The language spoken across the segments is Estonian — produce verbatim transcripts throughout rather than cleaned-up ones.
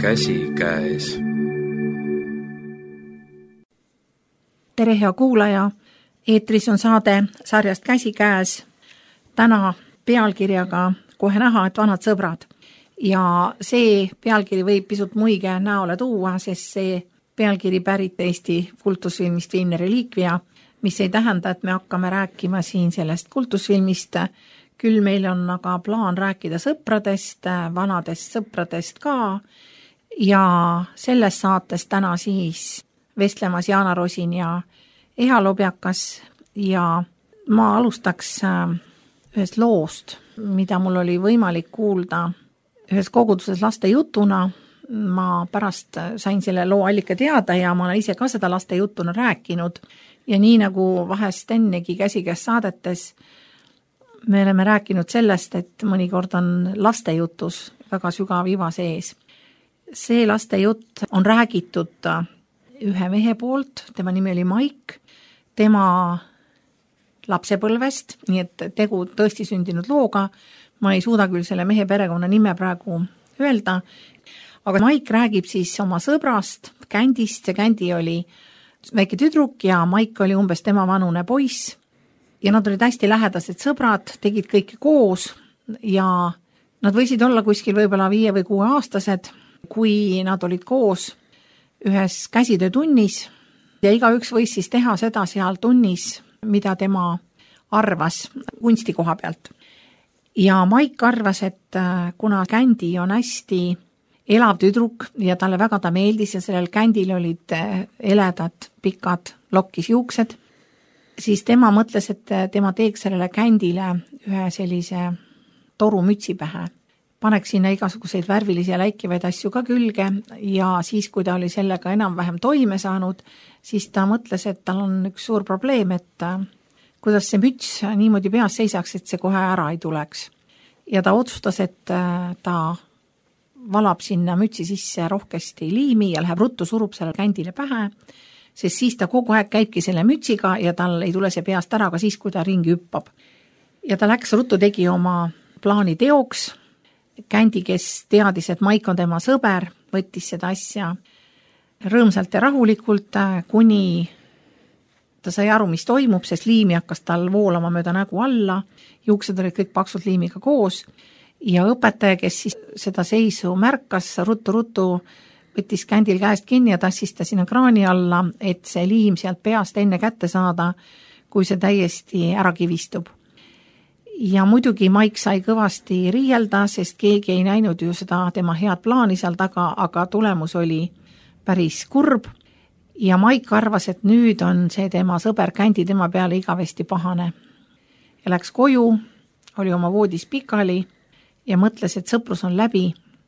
Käsi käes. Tere, hea kuulaja! Eetris on saade sarjast Käsi käes. Täna pealkirjaga Kohe näha, et vanad sõbrad. Ja see pealkiri võib pisut muige näole tuua, sest see pealkiri pärit Eesti kultusfilmist Viimne reliikvia, mis ei tähenda, et me hakkame rääkima siin sellest kultusfilmist. Küll meil on aga plaan rääkida sõpradest, vanadest sõpradest ka. Ja selles saates täna siis vestlemas Jaana Rosin ja Eha Lobjakas. Ja ma alustaks ühest loost, mida mul oli võimalik kuulda ühes koguduses laste jutuna. Ma pärast sain selle loo allika teada ja ma olen ise ka seda laste jutuna rääkinud. Ja nii nagu vahest ennegi käsikäes saadetes, me oleme rääkinud sellest, et mõnikord on laste jutus väga sügav iva sees. See laste jutt on räägitud ühe mehe poolt, tema nimi oli Maik, tema lapsepõlvest, nii et tegu tõesti sündinud looga. Ma ei suuda küll selle mehe perekonna nime praegu öelda, aga Maik räägib siis oma sõbrast, Kändist. See Kändi oli väike tüdruk ja Maik oli umbes tema vanune poiss. Ja nad olid hästi lähedased sõbrad, tegid kõike koos ja nad võisid olla kuskil võib-olla viie või kuue aastased, kui nad olid koos ühes käsitöötunnis ja igaüks võis siis teha seda seal tunnis, mida tema arvas kunsti koha pealt. Ja Maik arvas, et kuna Kändi on hästi elav tüdruk ja talle väga ta meeldis ja sellel Kändil olid eledad, pikad lokkis juuksed, siis tema mõtles, et tema teeks sellele Kändile ühe sellise toru mütsi pähe. Paneks sinna igasuguseid värvilisi ja läikivaid asju ka külge ja siis, kui ta oli sellega enam-vähem toime saanud, siis ta mõtles, et tal on üks suur probleem, et kuidas see müts niimoodi peas seisaks, et see kohe ära ei tuleks. Ja ta otsustas, et ta valab sinna mütsi sisse rohkesti liimi ja läheb ruttu surub selle Kändile pähe, sest siis ta kogu aeg käibki selle mütsiga ja tal ei tule see peast ära ka siis, kui ta ringi hüppab. Ja ta läks ruttu tegi oma plaani teoks. Kändi, kes teadis, et Maik on tema sõber, võttis seda asja rõõmsalt ja rahulikult, kuni ta sai aru, mis toimub, sest liimi hakkas tal voolama mööda nägu alla, juuksed olid kõik paksud liimiga koos ja õpetaja, kes siis seda seisu märkas, ruttu-ruttu võttis Kändil käest kinni ja tassis ta sinna kraani alla, et see liim sealt peast enne kätte saada, kui see täiesti ära kivistub. Ja muidugi Maik sai kõvasti riielda, sest keegi ei näinud ju seda tema head plaani seal taga, aga tulemus oli päris kurb. Ja Maik arvas, et nüüd on see tema sõber Kändi tema peale igavesti pahane. Ja läks koju, oli oma voodis pikali ja mõtles, et sõprus on läbi.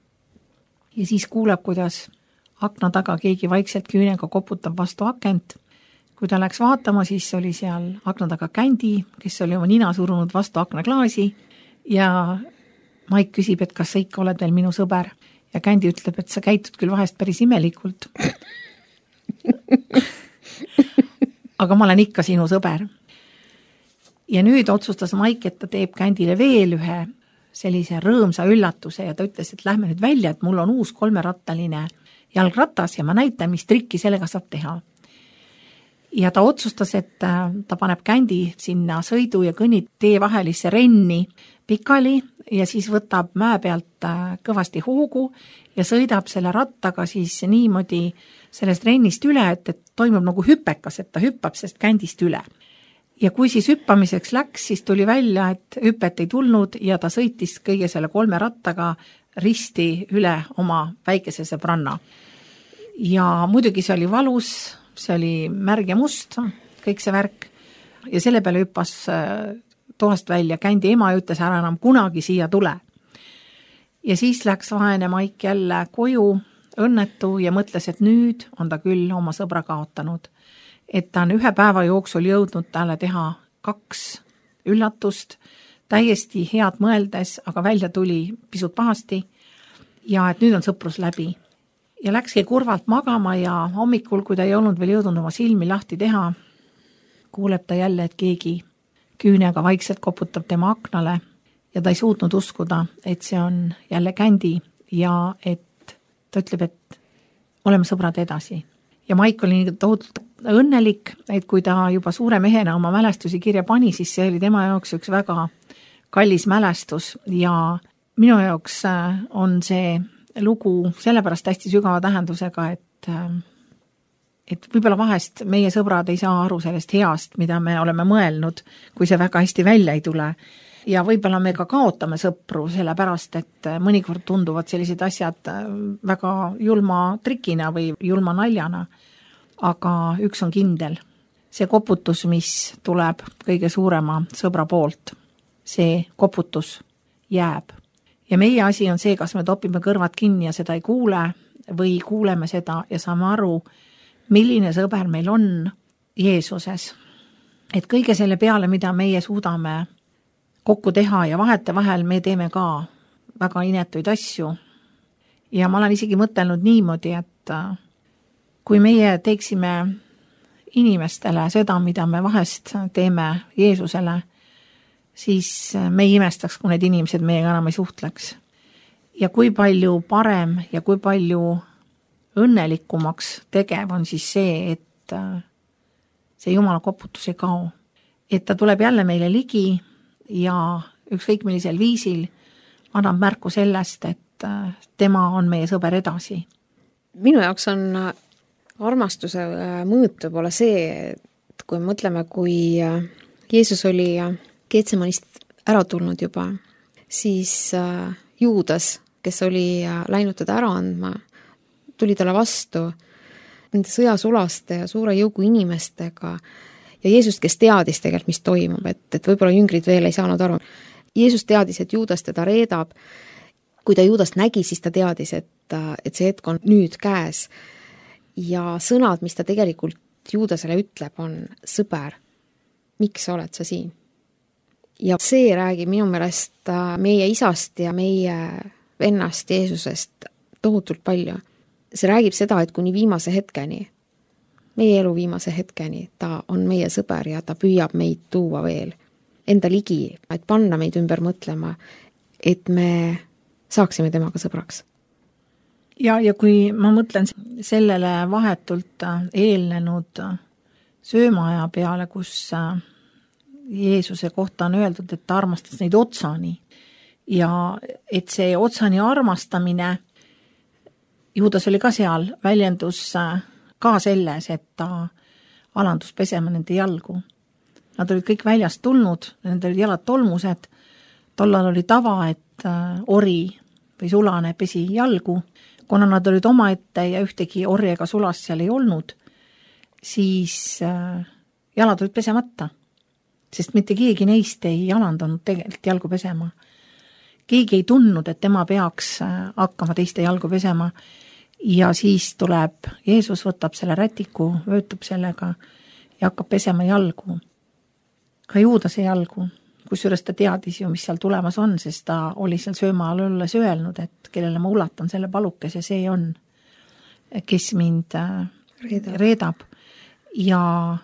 Ja siis kuuleb, kuidas akna taga keegi vaikselt küünega koputab vastu akent. Kui ta läks vaatama, siis oli seal akna taga Kändi, kes oli oma nina surunud vastu akna klaasi ja Maik küsib, et kas sa ikka oled veel minu sõber. Ja Kändi ütleb, et sa käitud küll vahest päris imelikult. Aga ma olen ikka sinu sõber. Ja nüüd otsustas Maik, et ta teeb Kändile veel ühe sellise rõõmsa üllatuse ja ta ütles, et lähme nüüd välja, et mul on uus kolmerattaline jalgratas ja ma näitan, mis trikki sellega saab teha. Ja ta otsustas, et ta paneb Kändi sinna sõidu ja kõnni tee vahelisse renni pikali ja siis võtab mäe pealt kõvasti hoogu ja sõidab selle rattaga siis niimoodi sellest rennist üle, et, et toimub nagu hüpekas, et ta hüppab sest Kändist üle. Ja kui siis hüppamiseks läks, siis tuli välja, et hüpet ei tulnud ja ta sõitis kõige selle kolme rattaga risti üle oma väikese sõbranna. Ja muidugi see oli valus, see oli märg ja must, kõik see värk. Ja selle peale hüppas toast välja Kändi ema ja ütles, ära enam kunagi siia tule. Ja siis läks vaene Maik jälle koju õnnetu ja mõtles, et nüüd on ta küll oma sõbra kaotanud. Et ta on ühe päeva jooksul jõudnud talle teha kaks üllatust, täiesti head mõeldes, aga välja tuli pisut pahasti ja et nüüd on sõprus läbi. Ja läkski kurvalt magama ja hommikul, kui ta ei olnud veel jõudnud oma silmi lahti teha, kuuleb ta jälle, et keegi küünega vaikselt koputab tema aknale ja ta ei suutnud uskuda, et see on jälle Kändi ja et ta ütleb, et oleme sõbrad edasi. Ja Maik oli nii tohutult õnnelik, et kui ta juba suure mehena oma mälestusi kirja pani, siis see oli tema jaoks üks väga kallis mälestus ja minu jaoks on see lugu sellepärast hästi sügava tähendusega, et, et võib-olla vahest meie sõbrad ei saa aru sellest heast, mida me oleme mõelnud, kui see väga hästi välja ei tule. Ja võib-olla me ka kaotame sõpru sellepärast, et mõnikord tunduvad sellised asjad väga julma trikina või julma naljana. Aga üks on kindel. See koputus, mis tuleb kõige suurema sõbra poolt, see koputus jääb. Ja meie asi on see, kas me topime kõrvad kinni ja seda ei kuule või kuuleme seda ja saame aru, milline sõber meil on Jeesuses. Et kõige selle peale, mida meie suudame kokku teha ja vahete vahel me teeme ka väga inetuid asju. Ja ma olen isegi mõtelnud niimoodi, et kui meie teeksime inimestele seda, mida me vahest teeme Jeesusele, siis me ei imestaks, kui need inimesed meiega enam ei suhtleks. Ja kui palju parem ja kui palju õnnelikumaks tegev on siis see, et see Jumala koputus ei kao. Et ta tuleb jälle meile ligi ja ükskõik millisel viisil annab märku sellest, et tema on meie sõber edasi. Minu jaoks on armastuse mõõt võib-olla see, et kui mõtleme, kui Jeesus oli Getsemanist ära tulnud juba, siis Juudas, kes oli läinud teda ära andma, tuli talle vastu nende sõjasulaste ja suure jõugu inimestega ja Jeesus, kes teadis tegelikult, mis toimub, et, et võib-olla jüngrid veel ei saanud aru. Jeesus teadis, et Juudas teda reedab. Kui ta Juudast nägi, siis ta teadis, et, et see hetk on nüüd käes. Ja sõnad, mis ta tegelikult Juudasele ütleb, on sõber, miks oled sa siin? Ja see räägib minu meelest meie isast ja meie vennast Jeesusest tohutult palju. See räägib seda, et kuni viimase hetkeni, meie elu viimase hetkeni, ta on meie sõber ja ta püüab meid tuua veel enda ligi, et panna meid ümber mõtlema, et me saaksime temaga sõbraks. Ja, ja kui ma mõtlen sellele vahetult eelnenud söömaaja peale, kus Jeesuse kohta on öeldud, et ta armastas neid otsani ja et see otsani armastamine, Juudas oli ka seal, väljendus ka selles, et ta alandus pesema nende jalgu. Nad olid kõik väljast tulnud, nende olid jalad tolmused, tollal oli tava, et ori või sulane pesi jalgu, kuna nad olid omaette ja ühtegi ori ega sulast seal ei olnud, siis jalad olid pesemata, sest mitte keegi neist ei alandanud tegelikult jalgu pesema. Keegi ei tundnud, et tema peaks hakkama teiste jalgu pesema ja siis tuleb Jeesus, võtab selle rätiku, vöötab sellega ja hakkab pesema jalgu. Ka Juudase jalgu, kusjuures ta teadis ju, mis seal tulemas on, sest ta oli seal söömaal olles öelnud, et kellele ma ulatan selle palukese, see on, kes mind reedab. reedab. Ja,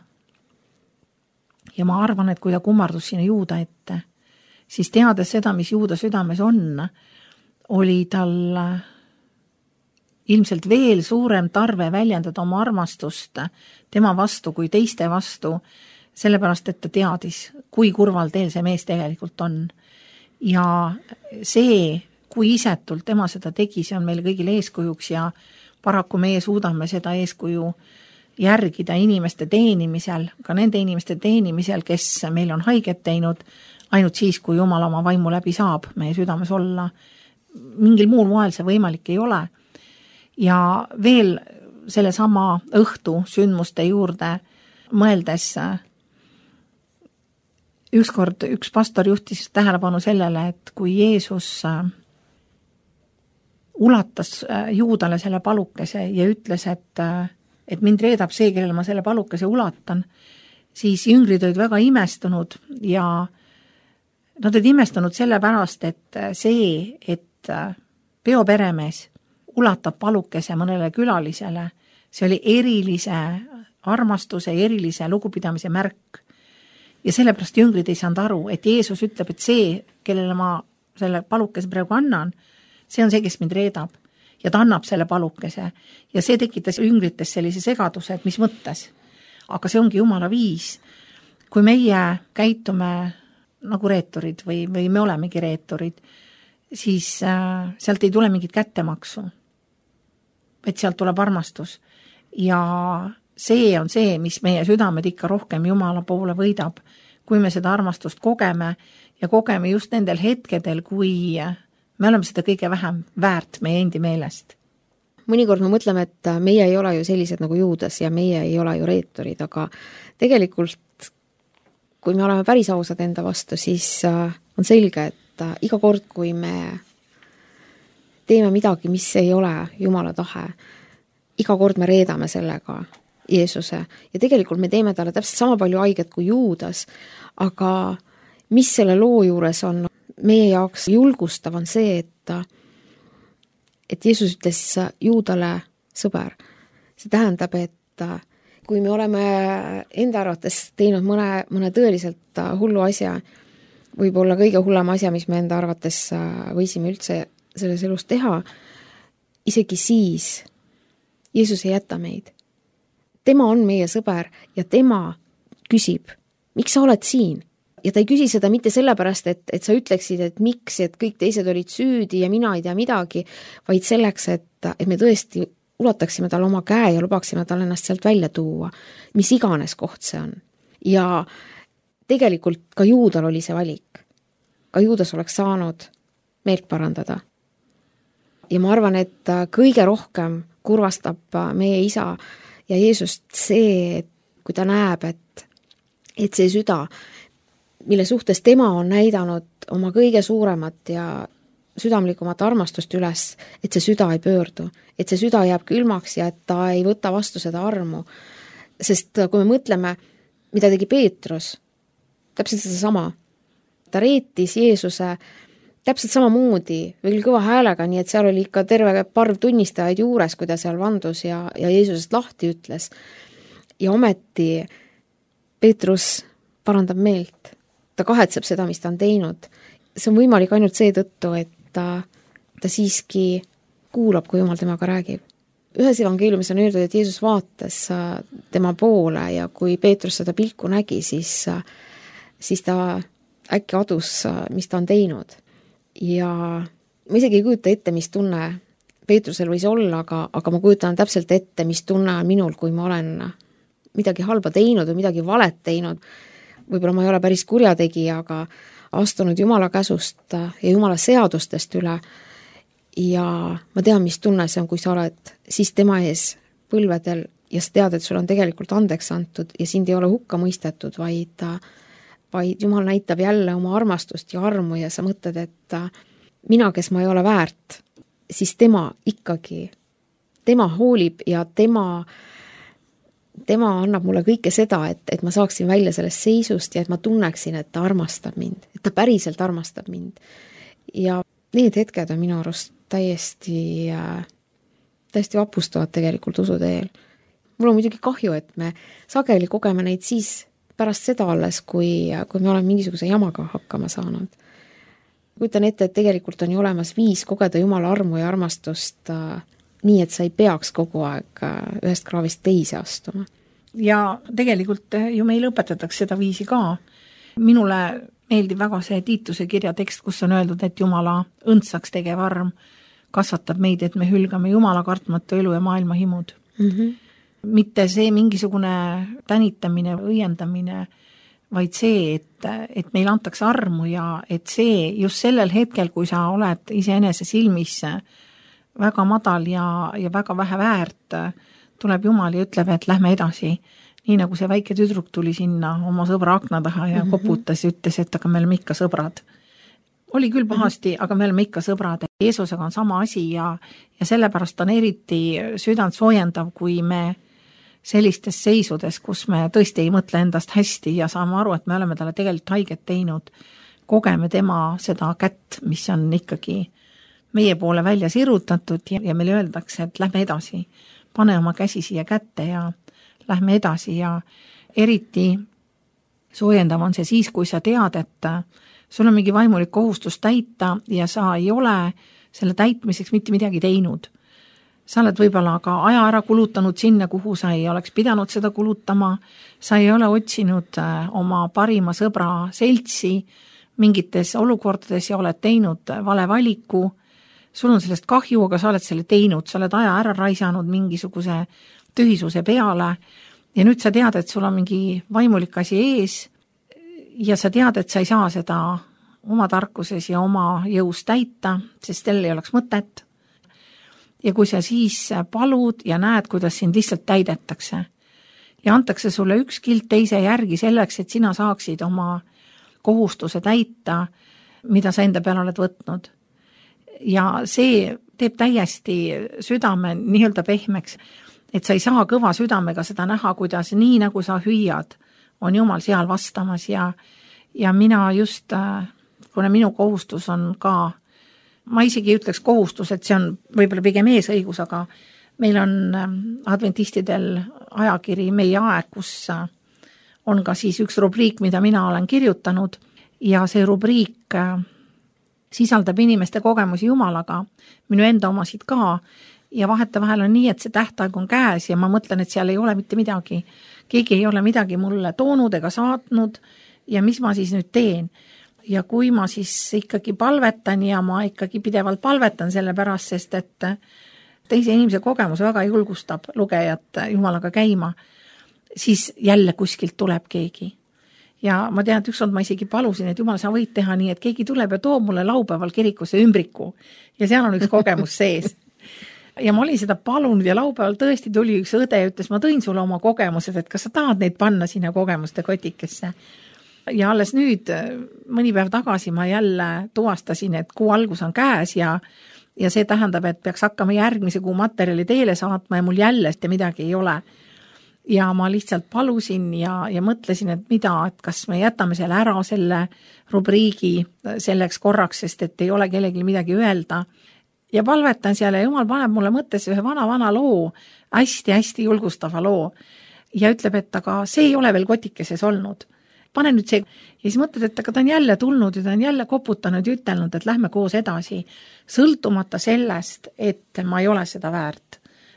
ja ma arvan, et kui ta kummardus sinna Juuda ette, siis teades seda, mis Juuda südames on, oli tal ilmselt veel suurem tarve väljendada oma armastust tema vastu kui teiste vastu, sellepärast, et ta teadis, kui kurval teel see mees tegelikult on. Ja see, kui isetult tema seda tegi, see on meil kõigile eeskujuks ja paraku meie suudame seda eeskuju järgida inimeste teenimisel, ka nende inimeste teenimisel, kes meil on haiget teinud, ainult siis, kui Jumal oma vaimu läbi saab meie südames olla. Mingil muul moel see võimalik ei ole. Ja veel selle sama õhtu sündmuste juurde mõeldes ükskord üks pastor juhtis tähelepanu sellele, et kui Jeesus ulatas Juudale selle palukese ja ütles, et, et mind reedab see, kellele ma selle palukese ulatan, siis jüngrid olid väga imestunud ja nad olid imestunud sellepärast, et see, et peoperemees ulatab palukese mõnele külalisele, see oli erilise armastuse, erilise lugupidamise märk. Ja sellepärast jüngrid ei saanud aru, et Jeesus ütleb, et see, kellele ma selle palukese praegu annan, see on see, kes mind reedab. ja ta annab selle palukese ja see tekitas üngrites sellise segaduse, et mis mõttes. Aga see ongi Jumala viis. Kui meie käitume nagu reeturid või, või me olemegi reeturid, siis äh, sealt ei tule mingit kättemaksu, et sealt tuleb armastus. Ja see on see, mis meie südamed ikka rohkem Jumala poole võidab, kui me seda armastust kogeme ja kogeme just nendel hetkedel, kui me oleme seda kõige vähem väärt meie endi meelest. Mõnikord me mõtleme, et meie ei ole ju sellised nagu Juudas ja meie ei ole ju reeturid, aga tegelikult kui me oleme päris ausad enda vastu, siis on selge, et iga kord, kui me teeme midagi, mis ei ole Jumala tahe, iga kord me reedame sellega Jeesuse ja tegelikult me teeme talle täpselt sama palju haiget kui Juudas, aga mis selle loo juures on meie jaoks julgustav on see, et, et Jeesus ütles Juudale sõber. See tähendab, et kui me oleme enda arvates teinud mõne, mõne tõeliselt hullu asja, võib-olla kõige hullem asja, mis me enda arvates võisime üldse selles elus teha, isegi siis Jeesus ei jäta meid. Tema on meie sõber ja tema küsib, miks sa oled siin? Ja ta ei küsi seda mitte sellepärast, et, et sa ütleksid, et miks, et kõik teised olid süüdi ja mina ei tea midagi, vaid selleks, et, et me tõesti ulataksime talle oma käe ja lubaksime talle ennast sealt välja tuua, mis iganes koht see on. Ja tegelikult ka Juudal oli see valik. Ka Juudas oleks saanud meelt parandada. Ja ma arvan, et kõige rohkem kurvastab meie isa ja Jeesust see, et kui ta näeb, et, et see süda, mille suhtes tema on näidanud oma kõige suuremat ja südamlikumat armastust üles, et see süda ei pöördu, et see süda jääb külmaks ja et ta ei võta vastu seda armu. Sest kui me mõtleme, mida tegi Peetrus, täpselt seda sama. Ta reetis Jeesuse täpselt samamoodi, veel kõva häälega, nii et seal oli ikka terve parv tunnistajaid juures, kui ta seal vandus ja, ja Jeesusest lahti ütles. Ja ometi Peetrus parandab meelt. Ta kahetseb seda, mis ta on teinud. See on võimalik ainult seetõttu, et ta, ta siiski kuulab, kui Jumal temaga räägib. Ühes evangeeliumis on öeldud, et Jeesus vaatas tema poole ja kui Peetrus seda pilku nägi, siis, siis ta äkki adus, mis ta on teinud. Ja ma isegi ei kujuta ette, mis tunne Peetrusel võis olla, aga, aga ma kujutan täpselt ette, mis tunne on minul, kui ma olen midagi halba teinud või midagi valet teinud. Võib-olla ma ei ole päris kurjategija, aga astunud Jumala käsust ja Jumala seadustest üle ja ma tean, mis tunne see on, kui sa oled siis tema ees põlvedel ja sa tead, et sul on tegelikult andeks antud ja sind ei ole hukka mõistetud, vaid, vaid Jumal näitab jälle oma armastust ja armu ja sa mõtled, et mina, kes ma ei ole väärt, siis tema ikkagi, tema hoolib ja tema tema annab mulle kõike seda, et, et ma saaksin välja sellest seisust ja et ma tunneksin, et ta armastab mind, et ta päriselt armastab mind. Ja need hetked on minu arust täiesti, täiesti vapustavad tegelikult usuteel. Mul on muidugi kahju, et me sageli kogeme neid siis pärast seda alles, kui, kui me oleme mingisuguse jamaga hakkama saanud. Kujutan ette, et tegelikult on ju olemas viis kogeda Jumala armu ja armastust nii, et sa ei peaks kogu aeg ühest kraavist teise astuma. Ja tegelikult ju meil õpetatakse seda viisi ka. Minule meeldib väga see Tiituse kirja tekst, kus on öeldud, et Jumala õndsaks tegev arm kasvatab meid, et me hülgame Jumala kartmatu elu ja maailma himud. Mm-hmm. Mitte see mingisugune tänitamine, õiendamine, vaid see, et, et meil antakse armu ja et see just sellel hetkel, kui sa oled iseenese silmis väga madal ja, ja väga vähe väärt, tuleb Jumal ja ütleb, et lähme edasi. Nii nagu see väike tüdruk tuli sinna oma sõbra akna taha ja mm-hmm. koputas ja ütles, et aga me oleme ikka sõbrad. Oli küll pahasti, mm-hmm. aga me oleme ikka sõbrad. Jeesusega on sama asi ja, ja sellepärast on eriti südant soojendav, kui me sellistes seisudes, kus me tõesti ei mõtle endast hästi ja saame aru, et me oleme talle tegelikult haiget teinud, kogeme tema seda kätt, mis on ikkagi meie poole välja sirutatud ja, ja meile öeldakse, et lähme edasi, pane oma käsi siia kätte ja lähme edasi ja eriti soojendav on see siis, kui sa tead, et sul on mingi vaimulik kohustus täita ja sa ei ole selle täitmiseks mitte midagi teinud. sa oled võib-olla ka aja ära kulutanud sinna, kuhu sa ei oleks pidanud seda kulutama, sa ei ole otsinud oma parima sõbra seltsi mingites olukordades ja oled teinud vale valiku, sul on sellest kahju, aga sa oled selle teinud, sa oled aja ära raisanud mingisuguse tühisuse peale ja nüüd sa tead, et sul on mingi vaimulik asi ees ja sa tead, et sa ei saa seda oma tarkuses ja oma jõus täita, sest sellel ei oleks mõtet. Ja kui sa siis palud ja näed, kuidas sind lihtsalt täidetakse ja antakse sulle üks kild teise järgi selleks, et sina saaksid oma kohustuse täita, mida sa enda peale oled võtnud. Ja see teeb täiesti südame nii-öelda pehmeks, et sa ei saa kõva südamega seda näha, kuidas nii nagu sa hüüad, on Jumal seal vastamas ja, ja mina just, kuna minu kohustus on ka, ma isegi ütleks kohustus, et see on võib-olla pigem eesõigus, aga meil on adventistidel ajakiri Meie aeg, kus on ka siis üks rubriik, mida mina olen kirjutanud ja see rubriik sisaldab inimeste kogemusi Jumalaga, minu enda omasid ka ja vahetevahel on nii, et see tähtaeg on käes ja ma mõtlen, et seal ei ole mitte midagi. Keegi ei ole midagi mulle toonud ega saatnud ja mis ma siis nüüd teen. Ja kui ma siis ikkagi palvetan ja ma ikkagi pidevalt palvetan selle pärast, sest et teise inimese kogemus väga julgustab lugejat Jumalaga käima, siis jälle kuskilt tuleb keegi. Ja ma tean, et ükskord ma isegi palusin, et Jumal, sa võid teha nii, et keegi tuleb ja toob mulle laupäeval kirikusse ümbriku ja seal on üks kogemus sees. Ja ma olin seda palunud ja laupäeval tõesti tuli üks õde ja ütles, ma tõin sulle oma kogemused, et kas sa tahad neid panna sinna kogemuste kotikesse. Ja alles nüüd, mõni päev tagasi ma jälle tuvastasin, et kuu algus on käes ja, ja see tähendab, et peaks hakkama järgmise kuu materjali teele saatma ja mul jälle midagi ei ole. Ja ma lihtsalt palusin ja, ja mõtlesin, et mida, et kas me jätame selle ära, selle rubriigi selleks korraks, sest et ei ole kellelgi midagi öelda. Ja palvetan seal ja Jumal paneb mulle mõttesse ühe vana-vana loo, hästi-hästi julgustava loo. Ja ütleb, et aga see ei ole veel kotikeses olnud. Pane nüüd see. Ja siis mõtled, et aga ta on jälle tulnud ja ta on jälle koputanud ja ütelnud, et lähme koos edasi. Sõltumata sellest, et ma ei ole seda väärt,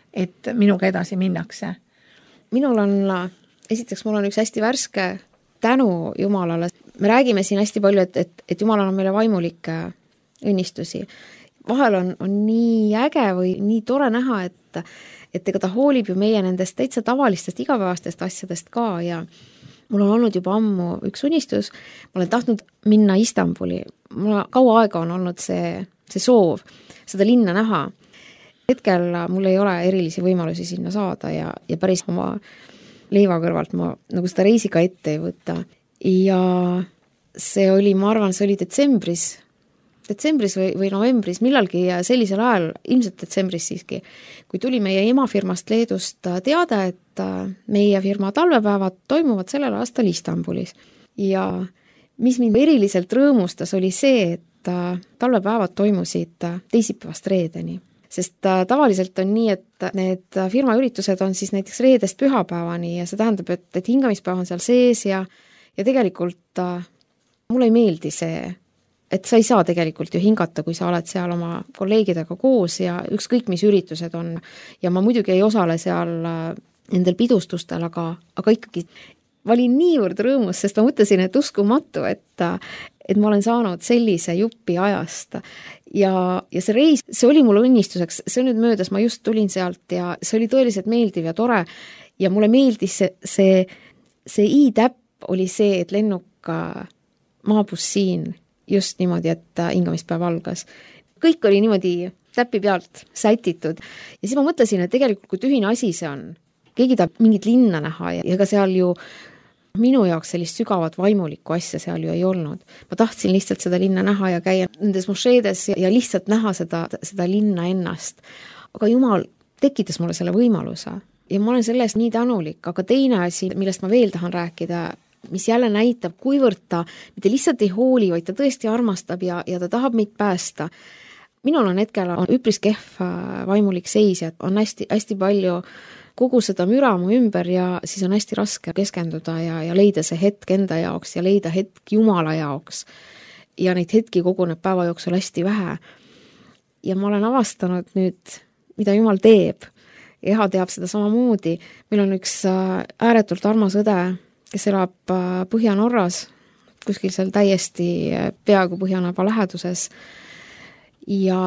et minuga edasi minnakse. Minul on, esiteks mul on üks hästi värske tänu Jumalale. Me räägime siin hästi palju, et, et, et Jumal on meile vaimulikke õnnistusi. Vahel on, on nii äge või nii tore näha, et, et ega ta hoolib ju meie nendest täitsa tavalistest igapäevastest asjadest ka ja mul on olnud juba ammu üks unistus, ma olen tahtnud minna Istanbuli. Mul kaua aega on olnud see, see soov, seda linna näha. Hetkel mul ei ole erilisi võimalusi sinna saada ja, ja päris oma leiva kõrvalt ma nagu seda reisi ka ette ei võta. Ja see oli, ma arvan, see oli detsembris, detsembris või, või novembris, millalgi sellisel ajal, ilmselt detsembris siiski, kui tuli meie emafirmast Leedust teada, et meie firma talvepäevad toimuvad sellel aastal Istanbulis. Ja mis mind eriliselt rõõmustas oli see, et talvepäevad toimusid teisipäevast reedeni. Sest tavaliselt on nii, et need firmaüritused on siis näiteks reedest pühapäevani ja see tähendab, et, et hingamispäev on seal sees ja, ja tegelikult mulle ei meeldi see, et sa ei saa tegelikult ju hingata, kui sa oled seal oma kolleegidega koos ja ükskõik mis üritused on. Ja ma muidugi ei osale seal nendel pidustustel, aga, aga ikkagi ma olin niivõrd rõõmus, sest ma mõtlesin, et uskumatu, et, et ma olen saanud sellise jupi ajast. Ja, ja see reis, see oli mulle õnnistuseks, see on nüüd möödas, ma just tulin sealt ja see oli tõeliselt meeldiv ja tore ja mulle meeldis see, see, see i-täpp oli see, et lennuk maabus siin just niimoodi, et hingamispäev algas. Kõik oli niimoodi täppi pealt sätitud ja siis ma mõtlesin, et tegelikult kui tühine asi see on, keegi tahab mingit linna näha ja, ja ka seal ju minu jaoks sellist sügavat vaimulikku asja seal ju ei olnud. Ma tahtsin lihtsalt seda linna näha ja käia nendes mošeedes ja lihtsalt näha seda, seda linna ennast. Aga Jumal tekitas mulle selle võimaluse ja ma olen sellest nii tänulik, aga teine asi, millest ma veel tahan rääkida, mis jälle näitab, kuivõrd ta mitte lihtsalt ei hooli, vaid ta tõesti armastab ja, ja ta tahab meid päästa. Minul on hetkel on üpris kehv vaimulik seis ja on hästi, hästi palju kogu seda müra mu ümber ja siis on hästi raske keskenduda ja, ja leida see hetk enda jaoks ja leida hetk Jumala jaoks. Ja neid hetki koguneb päeva jooksul hästi vähe. Ja ma olen avastanud nüüd mida Jumal teeb. Eha teab seda samamoodi. Meil on üks ääretult armas õde, kes elab Põhja-Norras, kuskil seal täiesti peaaegu Põhjanaba läheduses. Ja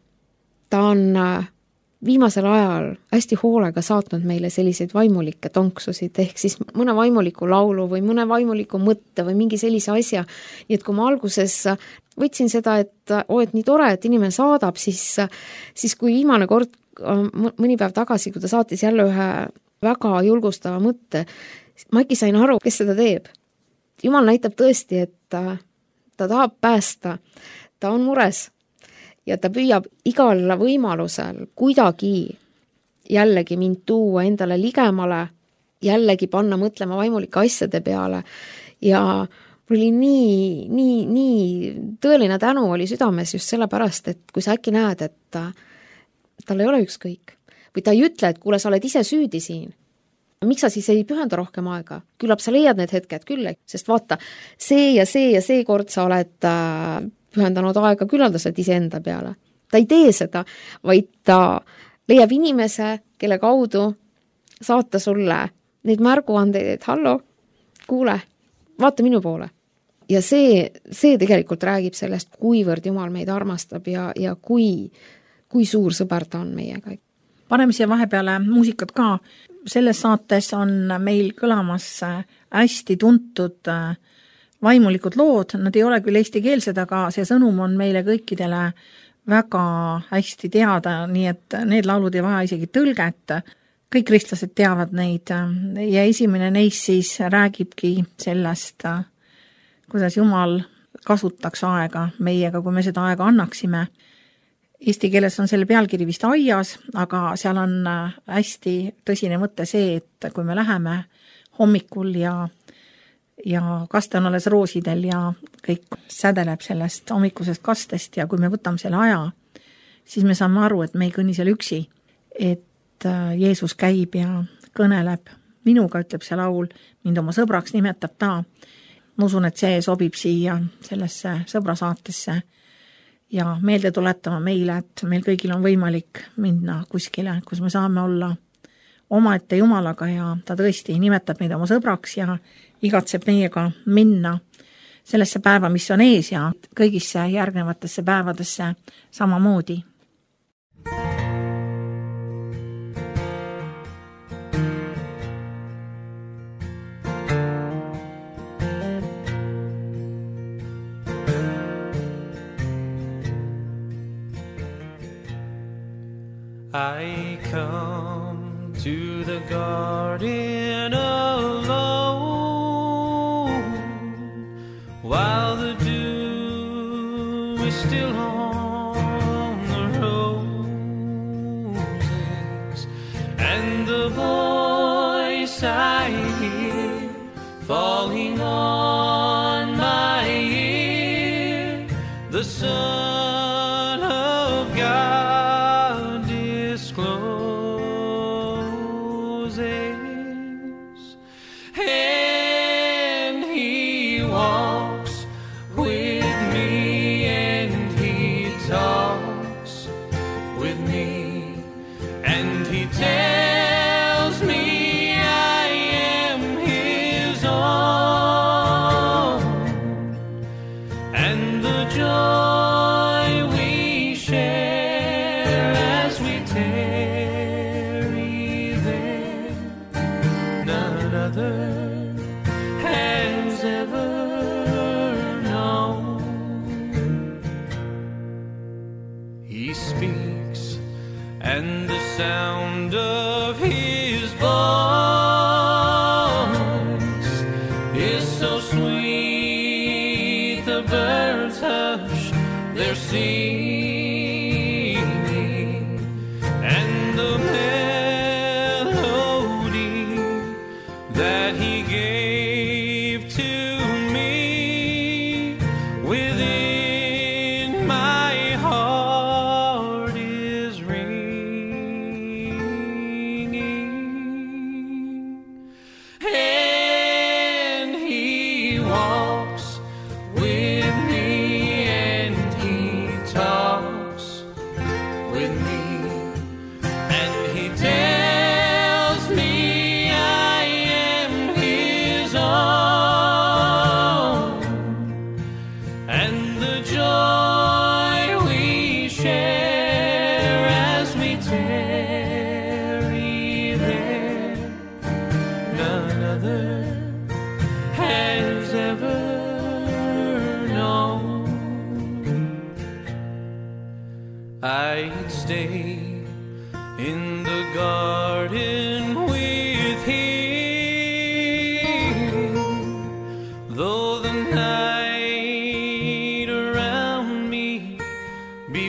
ta on viimasel ajal hästi hoolega saatnud meile selliseid vaimulikke tonksusid, ehk siis mõne vaimuliku laulu või mõne vaimuliku mõtte või mingi sellise asja. Nii et kui ma alguses võtsin seda, et oo, et nii tore, et inimene saadab, siis, siis kui viimane kord, mõni päev tagasi, kui ta saatis jälle ühe väga julgustava mõtte, ma äkki sain aru, kes seda teeb. Jumal näitab tõesti, et ta, ta tahab päästa, ta on mures. Ja ta püüab igal võimalusel kuidagi jällegi mind tuua endale ligemale, jällegi panna mõtlema vaimulike asjade peale. Ja mul oli nii, nii, nii tõeline tänu oli südames just sellepärast, et kui sa äkki näed, et ta, tal ei ole ükskõik. Või ta ei ütle, et kuule, sa oled ise süüdi siin. Miks sa siis ei pühenda rohkem aega? Küllap sa leiad need hetked küll, sest vaata, see ja see ja see kord sa oled pühendanud aega küllaldaselt iseenda peale. Ta ei tee seda, vaid ta leiab inimese, kelle kaudu saata sulle neid märguandeid, et hallo, kuule, vaata minu poole. Ja see, see tegelikult räägib sellest, kuivõrd Jumal meid armastab ja, ja kui, kui suur sõber ta on meiega. Paneme siia vahepeale muusikat ka. Selles saates on meil kõlamas hästi tuntud vaimulikud lood, nad ei ole küll eestikeelsed, aga see sõnum on meile kõikidele väga hästi teada, nii et need laulud ei vaja isegi tõlget. Kõik kristlased teavad neid ja esimene neist siis räägibki sellest, kuidas Jumal kasutaks aega meiega, kui me seda aega annaksime. Eesti keeles on selle pealkiri vist aias, aga seal on hästi tõsine mõte see, et kui me läheme hommikul ja ja kaste on alles roosidel ja kõik sädeleb sellest hommikusest kastest ja kui me võtame selle aja, siis me saame aru, et me ei kõnni seal üksi, et Jeesus käib ja kõneleb minuga, ütleb see laul, mind oma sõbraks nimetab ta. Ma usun, et see sobib siia sellesse sõbrasaatesse ja meelde tuletama meile, et meil kõigil on võimalik minna kuskile, kus me saame olla omaette Jumalaga ja ta tõesti nimetab meid oma sõbraks ja igatseb meiega minna sellesse päeva, mis on ees ja kõigisse järgnevatesse päevadesse samamoodi. I come to the garden alone while the dew is still on the roses and the voice I hear falling on my ear, the Son of God and he walks with me and he talks with me and he tells me I am his own, and the joy we share as we tarry there, none other has ever known. He speaks, and the sound of his voice is so sweet, the birds hush their singing, and the melody that he gave to me within my heart is ringing. I'd stay in the garden with him, though the night around me be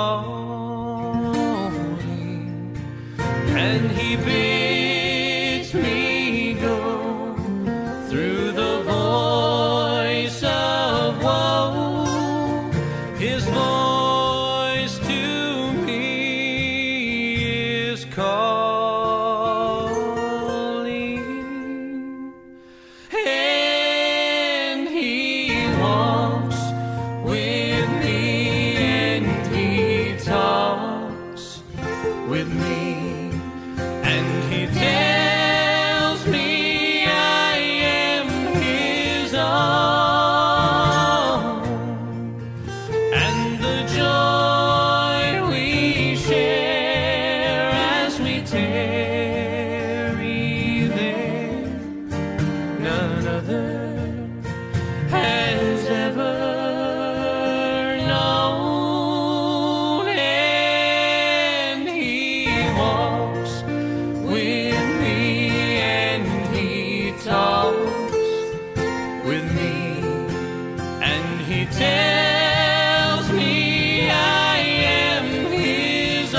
falling, and he bids me go through the voice of woe. His voice to me is calling, and he walks with me, and he talks with me, and he tells me I am his own, and the joy we share as we tarry there, none other has ever known. And he walks with me, and he talks with me, and he tells me I am his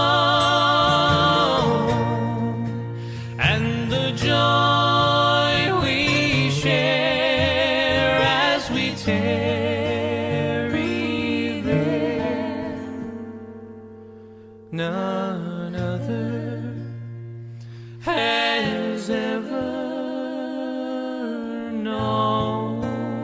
own, and the joy we share as we tarry there, none other has ever known.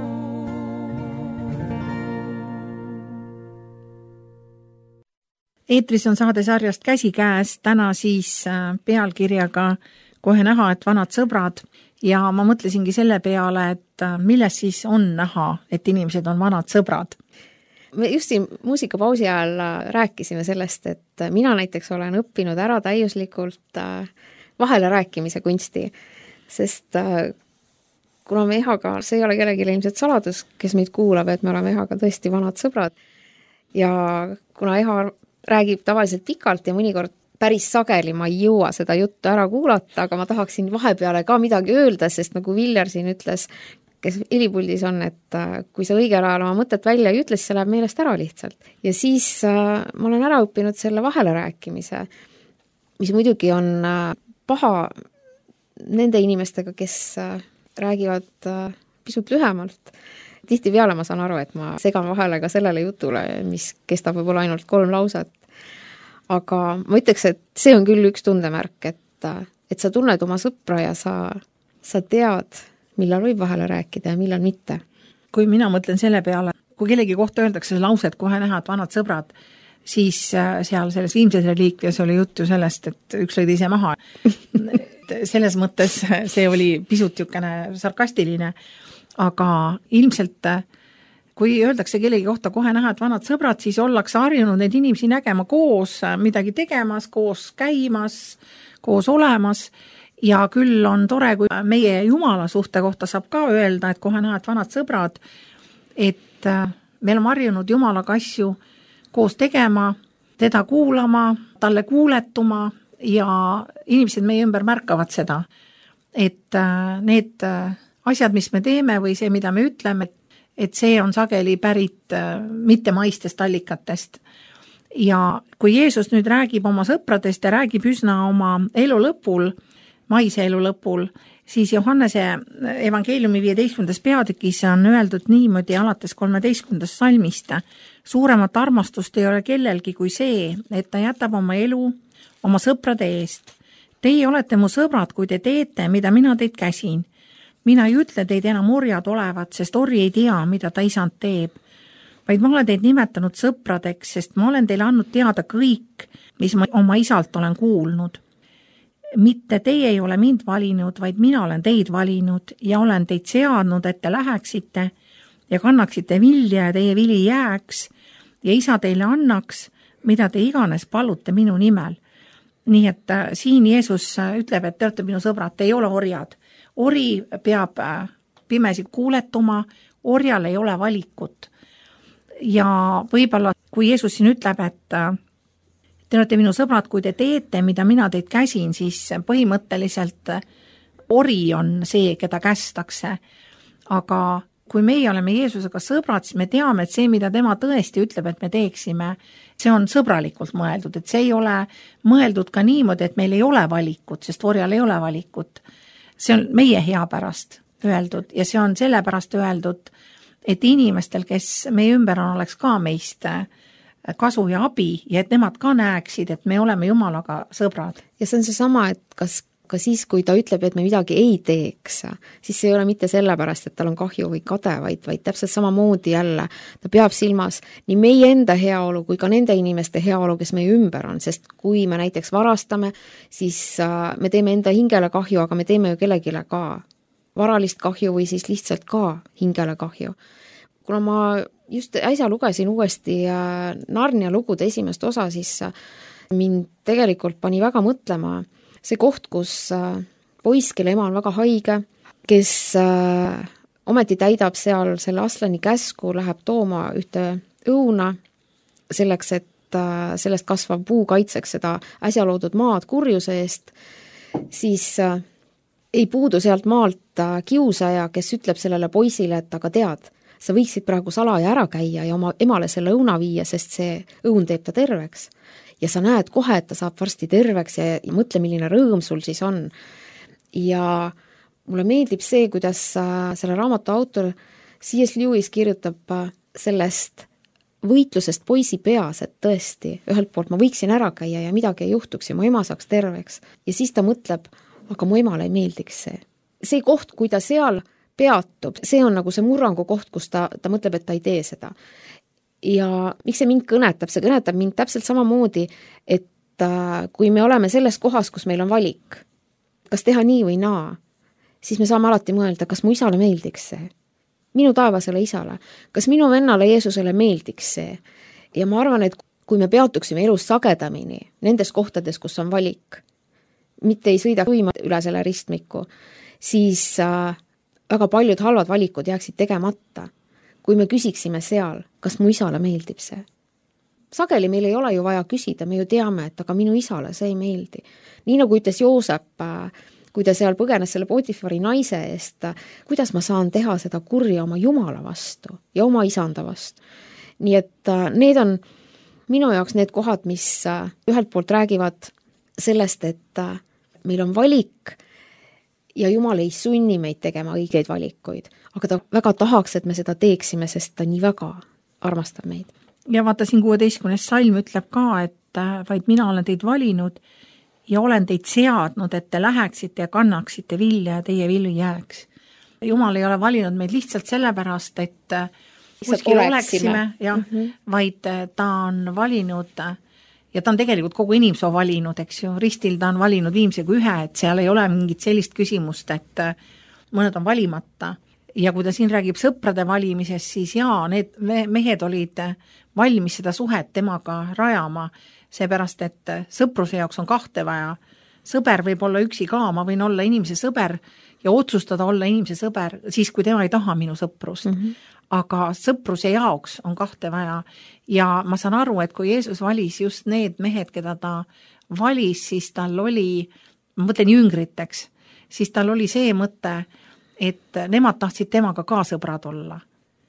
Eetris on saade sarjast Käsikäes, täna siis pealkirjaga Kohe näha, et vanad sõbrad, ja ma mõtlesingi selle peale, et milles siis on näha, et inimesed on vanad sõbrad. Me just siin muusikapausi ajal rääkisime sellest, et mina näiteks olen õppinud ära täiuslikult vahele rääkimise kunsti, sest kuna me Ehaga, see ei ole kellelegi ilmselt saladus, kes meid kuulab, et me oleme Ehaga tõesti vanad sõbrad, ja kuna Eha räägib tavaliselt pikalt ja mõnikord päris sageli ma ei jõua seda juttu ära kuulata, aga ma tahaksin vahepeale ka midagi öelda, sest nagu Viljar siin ütles, kes helipuldis on, et kui sa õigel ajal oma mõtet välja ei ütle, siis see läheb meelest ära lihtsalt. Ja siis äh, ma olen ära õppinud selle vahele rääkimise, mis muidugi on äh, paha nende inimestega, kes äh, räägivad äh, pisut lühemalt. Tihti peale ma saan aru, et ma segan vahele ka sellele jutule, mis kestab võib-olla ainult kolm lauset. Aga ma ütleks, et see on küll üks tundemärk, et, et sa tunned oma sõpra ja sa, sa tead, millal võib vahele rääkida ja millal mitte. Kui mina mõtlen selle peale, kui kellegi kohta öeldakse lauset Kohe näha, et vanad sõbrad, siis seal selles viimses reliikvias oli juttu sellest, et üks lõi teise maha. Selles mõttes see oli pisut jukene sarkastiline, aga ilmselt kui öeldakse kellegi kohta Kohe näha, et vanad sõbrad, siis ollakse harjunud neid inimesi nägema koos, midagi tegemas, koos käimas, koos olemas, ja küll on tore, kui meie Jumala suhte kohta saab ka öelda, et Kohe näha, et vanad sõbrad, et me oleme harjunud Jumalaga asju koos tegema, teda kuulama, talle kuuletuma, ja inimesed meie ümber märkavad seda, et need asjad, mis me teeme või see, mida me ütleme, et see on sageli pärit mitte maistest allikatest. Ja kui Jeesus nüüd räägib oma sõpradest ja räägib üsna oma elu lõpul, maise elu lõpul, siis Johannese evangeeliumi viieteistkümnendas peatükis on öeldud niimoodi alates kolmeteistkümnendast salmist. Suuremat armastust ei ole kellelgi kui see, et ta jätab oma elu oma sõprade eest. Teie olete mu sõbrad, kui te teete, mida mina teid käsin. Mina ei ütle teid enam orjad olevat, sest orji ei tea, mida ta isand teeb. Vaid ma olen teid nimetanud sõpradeks, sest ma olen teile andnud teada kõik, mis ma oma isalt olen kuulnud. Mitte teie ei ole mind valinud, vaid mina olen teid valinud ja olen teid seadnud, et te läheksite ja kannaksite vilja ja teie vili jääks ja isa teile annaks, mida te iganes palute minu nimel. Nii et äh, siin Jeesus ütleb, et te olete minu sõbrad, te ei ole orjad. Ori peab äh, pimesi kuuletuma, orjal ei ole valikut. Ja võib-olla, kui Jeesus siin ütleb, et te olete minu sõbrad, kui te teete, mida mina teid käsin, siis põhimõtteliselt ori on see, keda kästakse. Aga kui meie oleme Jeesusega sõbrad, siis me teame, et see, mida tema tõesti ütleb, et me teeksime, see on sõbralikult mõeldud, et see ei ole mõeldud ka niimoodi, et meil ei ole valikut, sest orjal ei ole valikut. See on meie hea pärast öeldud ja see on sellepärast öeldud, et inimestel, kes meie ümber on, oleks ka meist kasu ja abi ja et nemad ka näeksid, et me oleme Jumalaga sõbrad. Ja see on see sama, et kas ka siis, kui ta ütleb, et me midagi ei teeks, siis see ei ole mitte sellepärast, et tal on kahju või kade, vaid, vaid täpselt samamoodi jälle. Ta peab silmas nii meie enda heaolu kui ka nende inimeste heaolu, kes meie ümber on, sest kui me näiteks varastame, siis me teeme enda hingele kahju, aga me teeme ju kellegile ka varalist kahju või siis lihtsalt ka hingele kahju. Kuna ma just äsja lugesin uuesti Narnia lugude esimest osa, siis mind tegelikult pani väga mõtlema see koht, kus poiss, kelle ema on väga haige, kes ometi täidab seal selle Aslani käsku, läheb tooma ühte õuna selleks, et sellest kasvav puu kaitseks seda äsja loodud maad kurjuse eest, siis ei puudu sealt maalt kiusaja, kes ütleb sellele poisile, et aga tead, sa võiksid praegu salaja ära käia ja oma emale selle õuna viia, sest see õun teeb ta terveks. Ja sa näed kohe, et ta saab varsti terveks ja, ja mõtle, milline rõõm sul siis on. Ja mulle meeldib see, kuidas selle raamatu autor C S Lewis kirjutab sellest võitlusest poisi peas, et tõesti, ühelt poolt ma võiksin ära käia ja midagi ei juhtuks ja mu ema saaks terveks. Ja siis ta mõtleb, aga mu emale ei meeldiks see. See koht, kui ta seal peatub, see on nagu see murrangu koht, kus ta, ta mõtleb, et ta ei tee seda. Ja miks see mind kõnetab? See kõnetab mind täpselt samamoodi, et kui me oleme selles kohas, kus meil on valik, kas teha nii või naa, siis me saame alati mõelda, kas mu isale meeldiks see. Minu taevasele isale. Kas minu vennale Jeesusele meeldiks see? Ja ma arvan, et kui me peatuksime elus sagedamini nendes kohtades, kus on valik, mitte ei sõida tuima üle selle ristmiku, siis väga paljud halvad valikud jääksid tegemata. Kui me küsiksime seal, kas mu isale meeldib see. Sageli meil ei ole ju vaja küsida, me ju teame, et aga minu isale see ei meeldi. Nii nagu ütles Joosep, kui ta seal põgenes selle Potifari naise eest, kuidas ma saan teha seda kurja oma Jumala vastu ja oma isanda vastu. Nii et need on minu jaoks need kohad, mis ühelt poolt räägivad sellest, et meil on valik ja Jumal ei sunni meid tegema õigeid valikuid, aga ta väga tahaks, et me seda teeksime, sest ta nii väga armastab meid. Ja vaata siin kuueteistkümnes salm ütleb ka, et vaid mina olen teid valinud ja olen teid seadnud, et te läheksite ja kannaksite vilja ja teie vilju jääks. Jumal ei ole valinud meid lihtsalt sellepärast, et kuskil oleksime, jah, mm -hmm. vaid ta on valinud ja ta on tegelikult kogu inimsoo valinud, eks ju, ristil ta on valinud viimsega ühe, et seal ei ole mingit sellist küsimust, et mõned on valimata. Ja kui ta siin räägib sõprade valimisest, siis jaa, need mehed olid valmis seda suhet temaga rajama, seepärast, et sõpruse jaoks on kahte vaja. Sõber võib olla üksi ka, ma võin olla inimese sõber ja otsustada olla inimese sõber siis, kui tema ei taha minu sõprust. Mm -hmm. Aga sõpruse jaoks on kahte vaja ja ma saan aru, et kui Jeesus valis just need mehed, keda ta valis, siis tal oli, ma mõtlen jüngriteks, siis tal oli see mõte, et nemad tahtsid temaga ka sõbrad olla.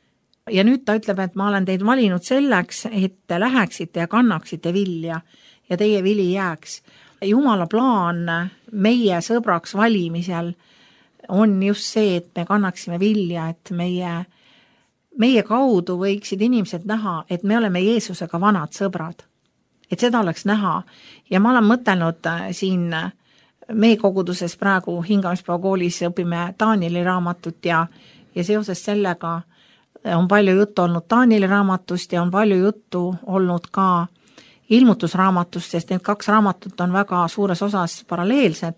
Ja nüüd ta ütleb, et ma olen teid valinud selleks, et te läheksite ja kannaksite vilja ja teie vili jääks. Jumala plaan meie sõbraks valimisel on just see, et me kannaksime vilja, et meie meie kaudu võiksid inimesed näha, et me oleme Jeesusega vanad sõbrad. Et seda oleks näha. Ja ma olen mõtelnud siin meie koguduses praegu hingamispäeva koolis õpime Danieli raamatut ja, ja seoses sellega on palju juttu olnud Danieli raamatust ja on palju juttu olnud ka ilmutusraamatust, sest need kaks raamatut on väga suures osas paralleelsed.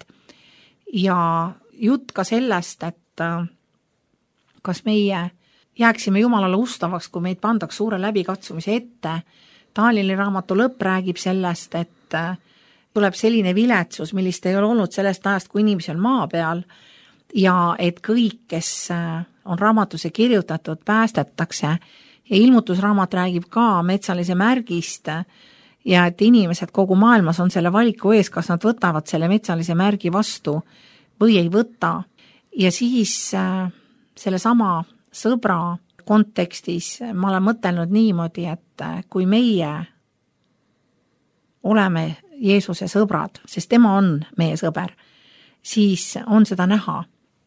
Ja jutt ka sellest, et kas meie jääksime Jumalale ustavaks, kui meid pandaks suure läbikatsumise ette. Danieli raamatu lõpp räägib sellest, et tuleb selline viletsus, millist ei ole olnud sellest ajast, kui inimesi on maa peal ja et kõik, kes on raamatuse kirjutatud, päästetakse ja ilmutusraamat räägib ka metsalise märgist ja et inimesed kogu maailmas on selle valiku ees, kas nad võtavad selle metsalise märgi vastu või ei võta. Ja siis äh, selle sama sõbra kontekstis ma olen mõtelnud niimoodi, et kui meie oleme Jeesuse sõbrad, sest tema on meie sõber, siis on seda näha.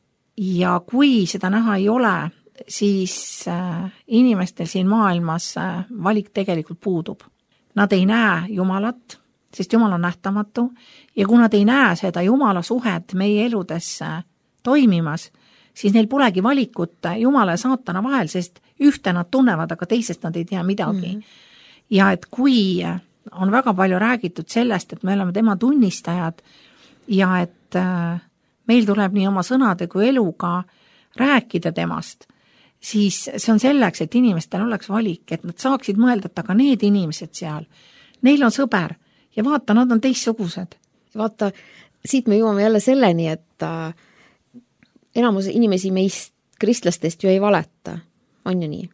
Ja kui seda näha ei ole, siis inimestel siin maailmas valik tegelikult puudub. Nad ei näe Jumalat, sest Jumal on nähtamatu, ja kui nad ei näe seda Jumala suhet meie eludesse toimimas, siis neil polegi valikut Jumala ja saatana vahel, sest ühte nad tunnevad, aga teisest nad ei tea midagi. Mm-hmm. Ja et kui on väga palju räägitud sellest, et me oleme tema tunnistajad ja et meil tuleb nii oma sõnade kui eluga rääkida temast, siis see on selleks, et inimestel oleks valik, et nad saaksid mõelda, et aga need inimesed seal, neil on sõber ja vaata, nad on teistsugused. Vaata, siit me jõuame jälle selleni, et äh, enamus inimesi meist kristlastest ju ei valeta, on ju nii.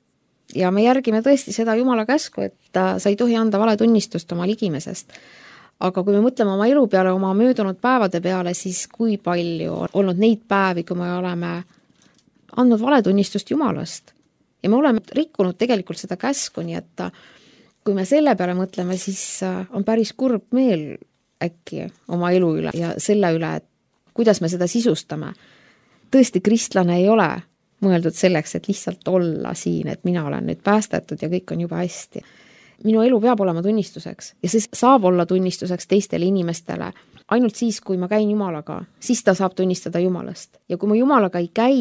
Ja me järgime tõesti seda Jumala käsku, et äh, sa ei tohi anda valetunnistust oma ligimesest. Aga kui me mõtleme oma elu peale, oma möödunud päevade peale, siis kui palju on olnud neid päevi, kui me oleme andnud valetunnistust Jumalast. Ja me oleme rikkunud tegelikult seda käsku, nii et kui me selle peale mõtleme, siis on päris kurb meel äkki oma elu üle ja selle üle, et kuidas me seda sisustame. Tõesti, kristlane ei ole mõeldud selleks, et lihtsalt olla siin, et mina olen nüüd päästetud ja kõik on juba hästi. Minu elu peab olema tunnistuseks ja see saab olla tunnistuseks teistele inimestele. Ainult siis, kui ma käin Jumalaga, siis ta saab tunnistada Jumalast. Ja kui ma Jumalaga ei käi,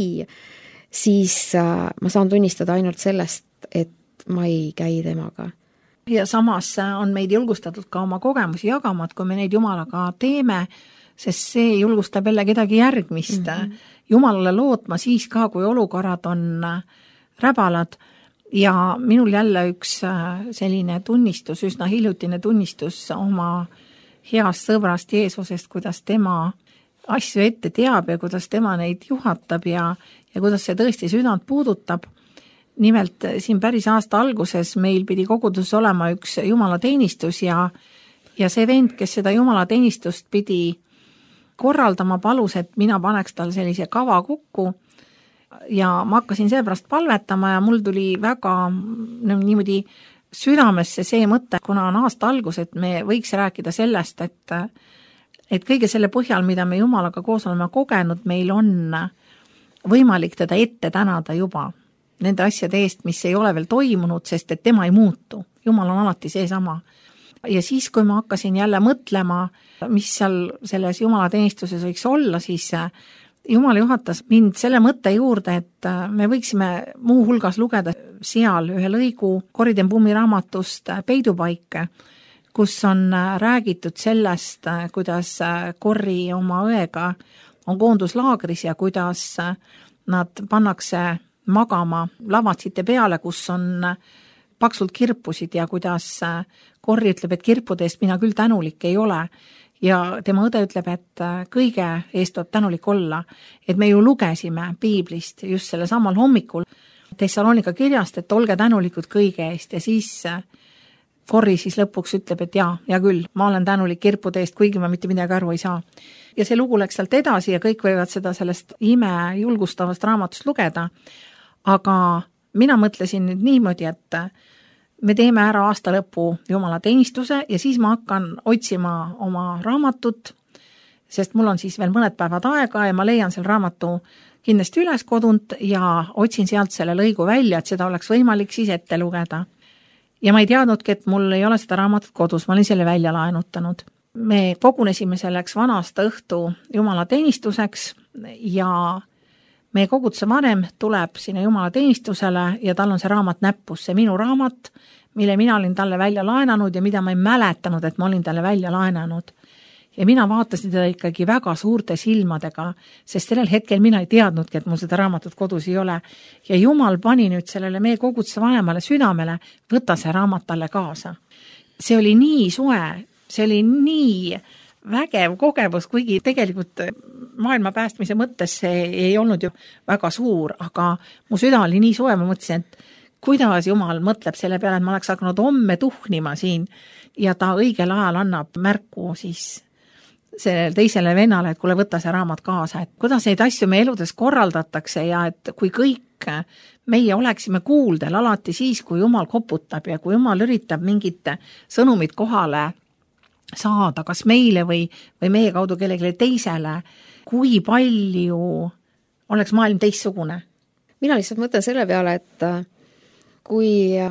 siis ma saan tunnistada ainult sellest, et ma ei käi temaga. Ja samas on meid julgustatud ka oma kogemusi jagama, et kui me neid Jumalaga teeme, sest see julgustab jälle kedagi järgmist. Mm-hmm. Jumalale lootma siis ka, kui olukorrad on räbalad. Ja minul jälle üks selline tunnistus, üsna hiljutine tunnistus oma heast sõbrast Jeesusest, kuidas tema asju ette teab ja kuidas tema neid juhatab ja, ja kuidas see tõesti südant puudutab. Nimelt siin päris aasta alguses meil pidi kogudus olema üks jumalateenistus ja, ja see vend, kes seda jumalateenistust pidi korraldama, palus, et mina paneks tal sellise kava kokku ja ma hakkasin seepärast palvetama ja mul tuli väga no, niimoodi südamesse see mõte, kuna on aasta algus, et me võiks rääkida sellest, et, et kõige selle põhjal, mida me Jumalaga koos oleme kogenud, meil on võimalik teda ette tänada juba nende asjade eest, mis ei ole veel toimunud, sest et tema ei muutu. Jumal on alati seesama. Ja siis, kui ma hakkasin jälle mõtlema, mis seal selles Jumalateenistuses võiks olla, siis Jumal juhatas mind selle mõtte juurde, et me võiksime muu hulgas lugeda seal ühe lõigu Corrie ten Boumi raamatust Peidupaik, kus on räägitud sellest, kuidas Corrie oma õega on koonduslaagris ja kuidas nad pannakse magama lavatsite peale, kus on paksult kirpusid ja kuidas Corrie ütleb, et kirpude eest mina küll tänulik ei ole. Ja tema õde ütleb, et kõige eest tuleb tänulik olla, et me ju lugesime Piiblist just selle samal hommikul Thessalonika kirjast, et olge tänulikud kõige eest ja siis Corrie siis lõpuks ütleb, et jaa, ja küll, ma olen tänulik kirpude eest, kuigi ma mitte midagi aru ei saa. Ja see lugu läks sealt edasi ja kõik võivad seda sellest ime julgustavast raamatust lugeda, aga mina mõtlesin nüüd niimoodi, et me teeme ära aasta lõpu Jumalateenistuse ja siis ma hakkan otsima oma raamatut, sest mul on siis veel mõned päevad aega ja ma leian selle raamatu kindlasti üles kodunt ja otsin sealt selle lõigu välja, et seda oleks võimalik siis ette lugeda. Ja ma ei teadnudki, et mul ei ole seda raamatut kodus, ma olin selle välja laenutanud. Me kogunesime selleks vanasta õhtu Jumalateenistuseks ja meie koguduse vanem tuleb sinna Jumalateenistusele ja tal on see raamat näppus, see minu raamat, mille mina olin talle välja laenanud ja mida ma ei mäletanud, et ma olin talle välja laenanud. Ja mina vaatasin teda ikkagi väga suurte silmadega, sest sellel hetkel mina ei teadnudki, et mul seda raamatut kodus ei ole. Ja Jumal pani nüüd sellele meie koguduse vanemale südamele, võta see raamat talle kaasa. See oli nii soe, see oli nii vägev kogemus, kuigi tegelikult maailma päästmise mõttes see ei olnud ju väga suur, aga mu süda oli nii soe, ma mõtlesin, et kuidas Jumal mõtleb selle peale, et ma oleks hakanud homme tuhnima siin ja ta õigel ajal annab märku siis sellele teisele vennale, et kuule, võta see raamat kaasa, et kuidas neid asju me eludes korraldatakse ja et kui kõik meie oleksime kuuldel alati siis, kui Jumal koputab ja kui Jumal üritab mingit sõnumit kohale saada, kas meile või, või meie kaudu kellelegi teisele, kui palju oleks maailm teistsugune? Mina lihtsalt mõtlen selle peale, et kui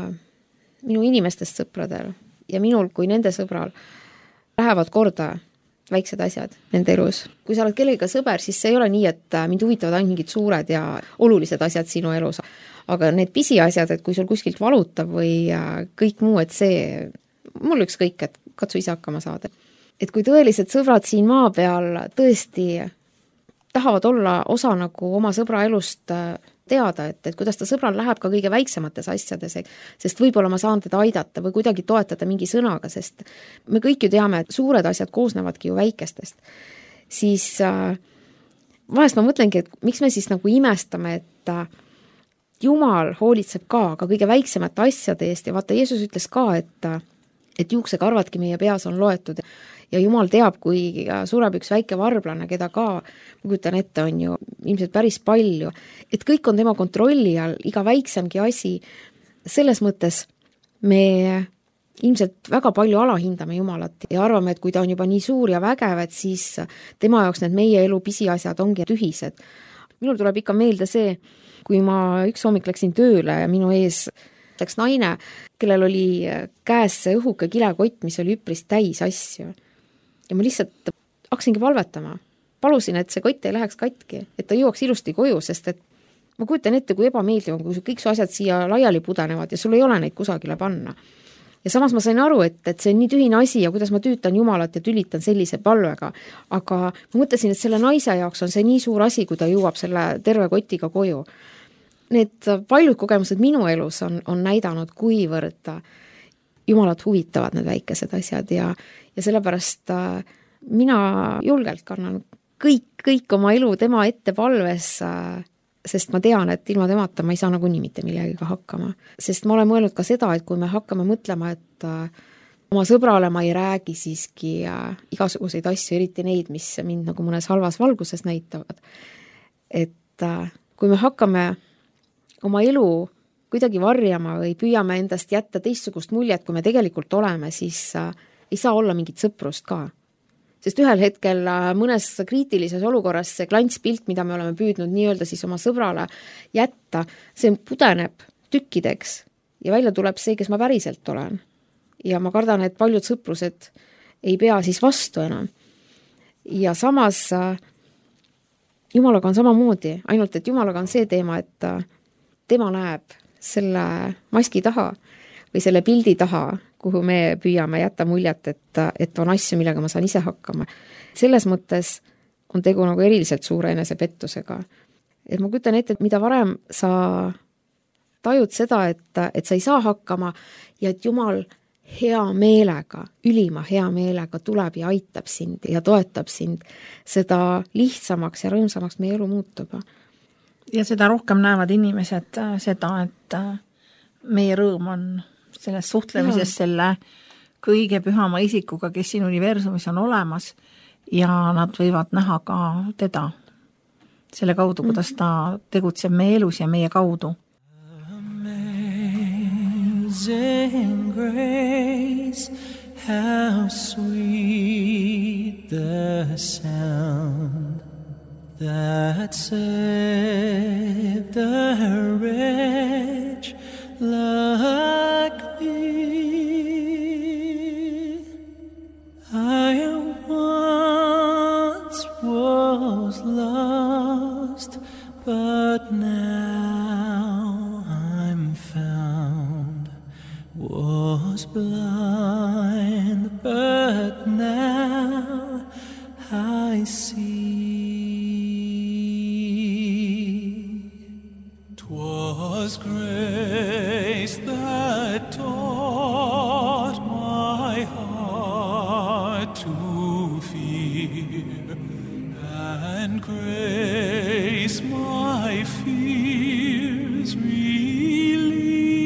minu inimestest sõpradel ja minul kui nende sõbral lähevad korda väiksed asjad nende elus. Kui sa oled kellega sõber, siis see ei ole nii, et mind huvitavad ainult mingid suured ja olulised asjad sinu elus. Aga need pisiasjad, et kui sul kuskilt valutab või kõik muu, et see, mul üks kõik, et katsu ise hakkama saada. Et kui tõelised sõbrad siin maa peal tõesti tahavad olla osa nagu oma sõbra elust teada, et, et kuidas ta sõbral läheb ka kõige väiksemates asjades, sest võib-olla ma saan teda aidata või kuidagi toetada mingi sõnaga, sest me kõik ju teame, et suured asjad koosnevadki ju väikestest. Siis äh, vahest ma mõtlengi, et miks me siis nagu imestame, et äh, Jumal hoolitseb ka, ka kõige väiksemate asjade eest ja vaata, Jeesus ütles ka, et, et juuksekarvadki meie peas on loetud ja Jumal teab, kui sureb üks väike varblane, keda ka, ma kujutan ette, on ju ilmselt päris palju, et kõik on tema kontrolli all, iga väiksemgi asi. Selles mõttes me ilmselt väga palju alahindame Jumalat ja arvame, et kui ta on juba nii suur ja vägev, et siis tema jaoks need meie elu pisiasjad ongi tühised. Minul tuleb ikka meelde see, kui ma üks hommik läksin tööle ja minu ees läks naine, kellel oli käes see õhuke kilekott, mis oli üpris täis asju. Ja ma lihtsalt hakkasingi palvetama. Palusin, et see kott ei läheks katki, et ta jõuaks ilusti koju, sest et ma kujutan ette, kui ebameeldiv on, kui kõik su asjad siia laiali pudenevad ja sul ei ole neid kusagile panna. Ja samas ma sain aru, et, et see on nii tühine asi ja kuidas ma tüütan Jumalat ja tülitan sellise palvega. Aga ma mõtlesin, et selle naise jaoks on see nii suur asi, kui ta jõuab selle terve kotiga koju. Need paljud kogemused minu elus on, on näidanud, kuivõrd Jumalat huvitavad need väikesed asjad ja, ja sellepärast mina julgelt kannan kõik, kõik oma elu tema ette palves, sest ma tean, et ilma temata ma ei saa nagunii mitte millegagi hakkama. Sest ma olen mõelnud ka seda, et kui me hakkame mõtlema, et oma sõbrale ma ei räägi siiski igasuguseid asju, eriti neid, mis mind nagu mõnes halvas valguses näitavad, et kui me hakkame oma elu kuidagi varjama või püüame endast jätta teistsugust muljet, kui me tegelikult oleme, siis äh, ei saa olla mingit sõprust ka. Sest ühel hetkel äh, mõnes kriitilises olukorras see klantspilt, mida me oleme püüdnud nii-öelda siis oma sõbrale jätta, see pudeneb tükkideks ja välja tuleb see, kes ma päriselt olen. Ja ma kardan, et paljud sõprused ei pea siis vastu enam. Ja samas äh, Jumalaga on samamoodi, ainult et Jumalaga on see teema, et äh, tema näeb selle maski taha või selle pildi taha, kuhu me püüame jätta muljet, et, et on asju, millega ma saan ise hakkama. Selles mõttes on tegu nagu eriliselt suure enesepettusega. Et ma kujutan ette, et mida varem sa tajud seda, et, et sa ei saa hakkama ja et Jumal hea meelega, ülima hea meelega tuleb ja aitab sind ja toetab sind, seda lihtsamaks ja rõõmsamaks meie elu muutub. Ja seda rohkem näevad inimesed seda, et meie rõõm on selles suhtlemises ja. Selle kõige pühama isikuga, kes siin universumis on olemas ja nad võivad näha ka teda selle kaudu, kuidas ta tegutseb meie elus ja meie kaudu. Amazing grace, how sweet the sound that saved a wretch like me. I once was lost, but now I'm found. Was blind, but now I see. Was grace that taught my heart to fear, and grace my fears relieved.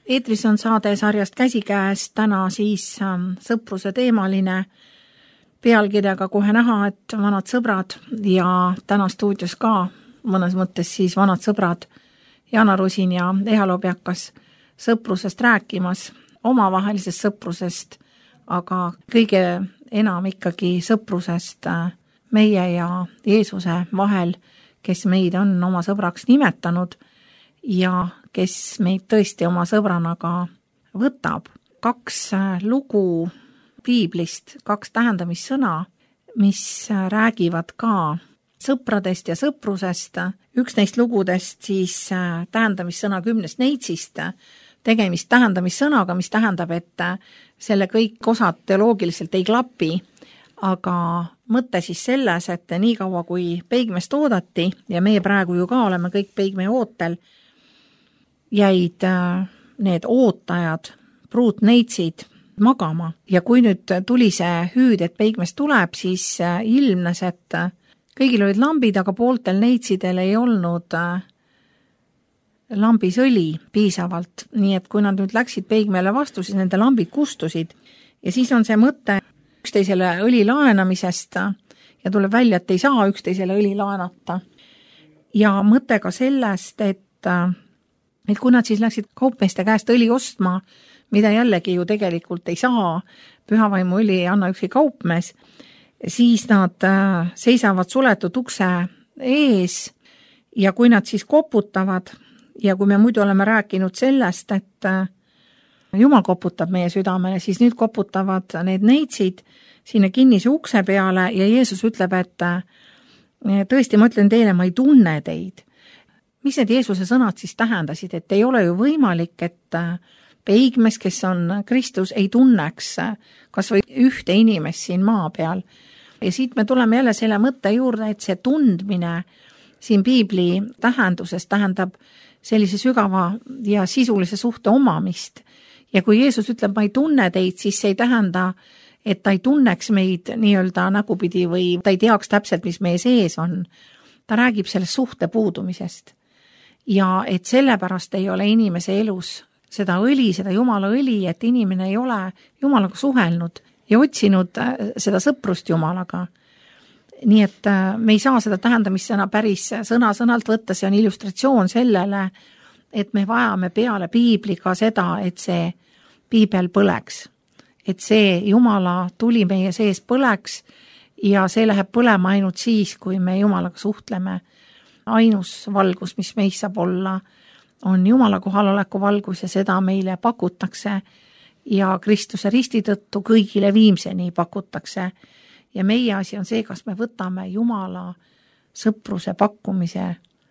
eetris on saade sarjast Käsikäes, täna siis ähm, sõpruse teemaline pealkirjaga Kohe näha, et vanad sõbrad, ja täna stuudios ka mõnes mõttes siis vanad sõbrad Jana Rusin ja Eha Lobjakas sõprusest rääkimas, omavahelisest sõprusest, aga kõige enam ikkagi sõprusest meie ja Jeesuse vahel, kes meid on oma sõbraks nimetanud ja kes meid tõesti oma sõbrana ka võtab. Kaks lugu piiblist, kaks tähendamissõna, mis räägivad ka sõpradest ja sõprusest. Üks neist lugudest siis tähendamissõna kümnest neitsist, tegemist tähendamissõnaga, mis tähendab, et selle kõik osad teoloogiliselt ei klapi, aga mõte siis selles, et nii kaua kui peigmest oodati, ja meie praegu ju ka oleme kõik peigme ootel, jäid need ootajad, pruutneitsid magama. Ja kui nüüd tuli see hüüd, et peigmest tuleb, siis ilmnes, et kõigil olid lambid, aga pooltel neitsidel ei olnud lambis õli piisavalt. Nii et kui nad nüüd läksid peigmele vastu, siis nende lambid kustusid. Ja siis on see mõte üksteisele õli laenamisest ja tuleb välja, et ei saa üksteisele õli laenata. Ja mõte ka sellest, et, et kui nad siis läksid kaupmeeste käest õli ostma, mida jällegi ju tegelikult ei saa, pühavaimu õli ei anna ükski kaupmees, siis nad seisavad suletud ukse ees ja kui nad siis koputavad ja kui me muidu oleme rääkinud sellest, et Jumal koputab meie südamele, siis nüüd koputavad need neitsid sinna kinnise ukse peale ja Jeesus ütleb, et tõesti, ma ütlen teile, ma ei tunne teid. Mis need Jeesuse sõnad siis tähendasid, et ei ole ju võimalik, et peigmes, kes on Kristus, ei tunneks kas või ühte inimest siin maa peal. Ja siit me tuleme jälle selle mõtte juurde, et see tundmine siin piibli tähenduses tähendab sellise sügava ja sisulise suhte omamist. Ja kui Jeesus ütleb, ma ei tunne teid, siis see ei tähenda, et ta ei tunneks meid nii-öelda nägupidi või ta ei teaks täpselt, mis meie sees on. Ta räägib sellest suhte puudumisest. Ja et sellepärast ei ole inimese elus seda õli, seda Jumala õli, et inimene ei ole Jumalaga suhelnud ja otsinud seda sõprust Jumalaga. Nii et me ei saa seda tähendamissõna päris sõna-sõnalt võtta, see on illustratsioon sellele, et me vajame peale piibliga seda, et see piibel põleks. Et see Jumala tuli meie sees põleks ja see läheb põlema ainult siis, kui me Jumalaga suhtleme. Ainus valgus, mis meis saab olla, on Jumala kohaloleku valgus ja seda meile pakutakse ja Kristuse risti tõttu kõigile viimseni pakutakse. Ja meie asi on see, kas me võtame Jumala sõpruse pakkumise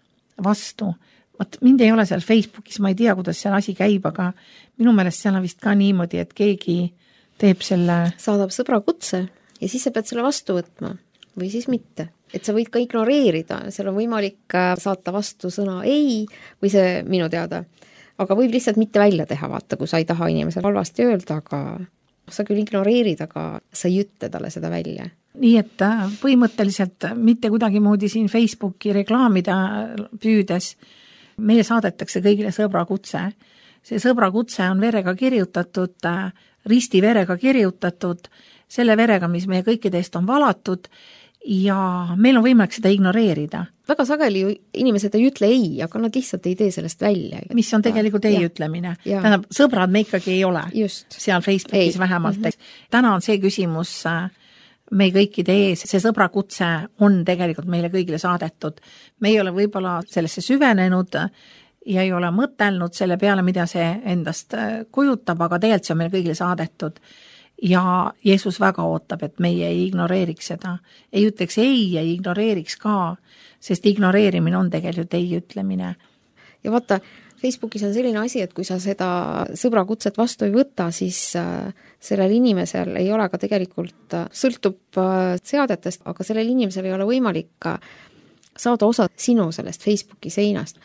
vastu. Vat mind ei ole seal Facebookis, ma ei tea, kuidas seal asi käib, aga minu meelest seal on vist ka niimoodi, et keegi teeb selle... saadab sõbra kutse ja siis sa pead selle vastu võtma või siis mitte. Et sa võid ka ignoreerida, seal on võimalik saata vastu sõna ei või see minu teada. Aga võib lihtsalt mitte välja teha, vaata, kui sa ei taha inimesele halvasti öelda, aga sa küll ignoreerid, aga sa ei ütle talle seda välja. Nii et põhimõtteliselt mitte kuidagi moodi siin Facebooki reklaamida püüdes meile saadetakse kõigile sõbrakutse. See sõbrakutse on verega kirjutatud, risti verega kirjutatud, selle verega, mis meie kõikide eest on valatud ja meil on võimalik seda ignoreerida. Väga sageli inimesed ei ütle ei, aga nad lihtsalt ei tee sellest välja. Mis on tegelikult ei ja. ütlemine. Tähendab, sõbrad me ikkagi ei ole. Just. Seal Facebookis ei. Vähemalt. Mm-hmm. Täna on see küsimus meie kõikide ees, see sõbrakutse on tegelikult meile kõigile saadetud. Me ei ole võib-olla sellesse süvenenud ja ei ole mõtelnud selle peale, mida see endast kujutab, aga tegelikult see on meile kõigile saadetud. Ja Jeesus väga ootab, et meie ei ignoreeriks seda. Ei ütleks ei ja ei ignoreeriks ka, sest ignoreerimine on tegelikult ei ütlemine. Ja vaata, Facebookis on selline asi, et kui sa seda sõbrakutset vastu ei võta, siis sellel inimesel ei ole ka tegelikult, sõltub seadetest, aga sellel inimesel ei ole võimalik saada osa sinu sellest Facebooki seinast.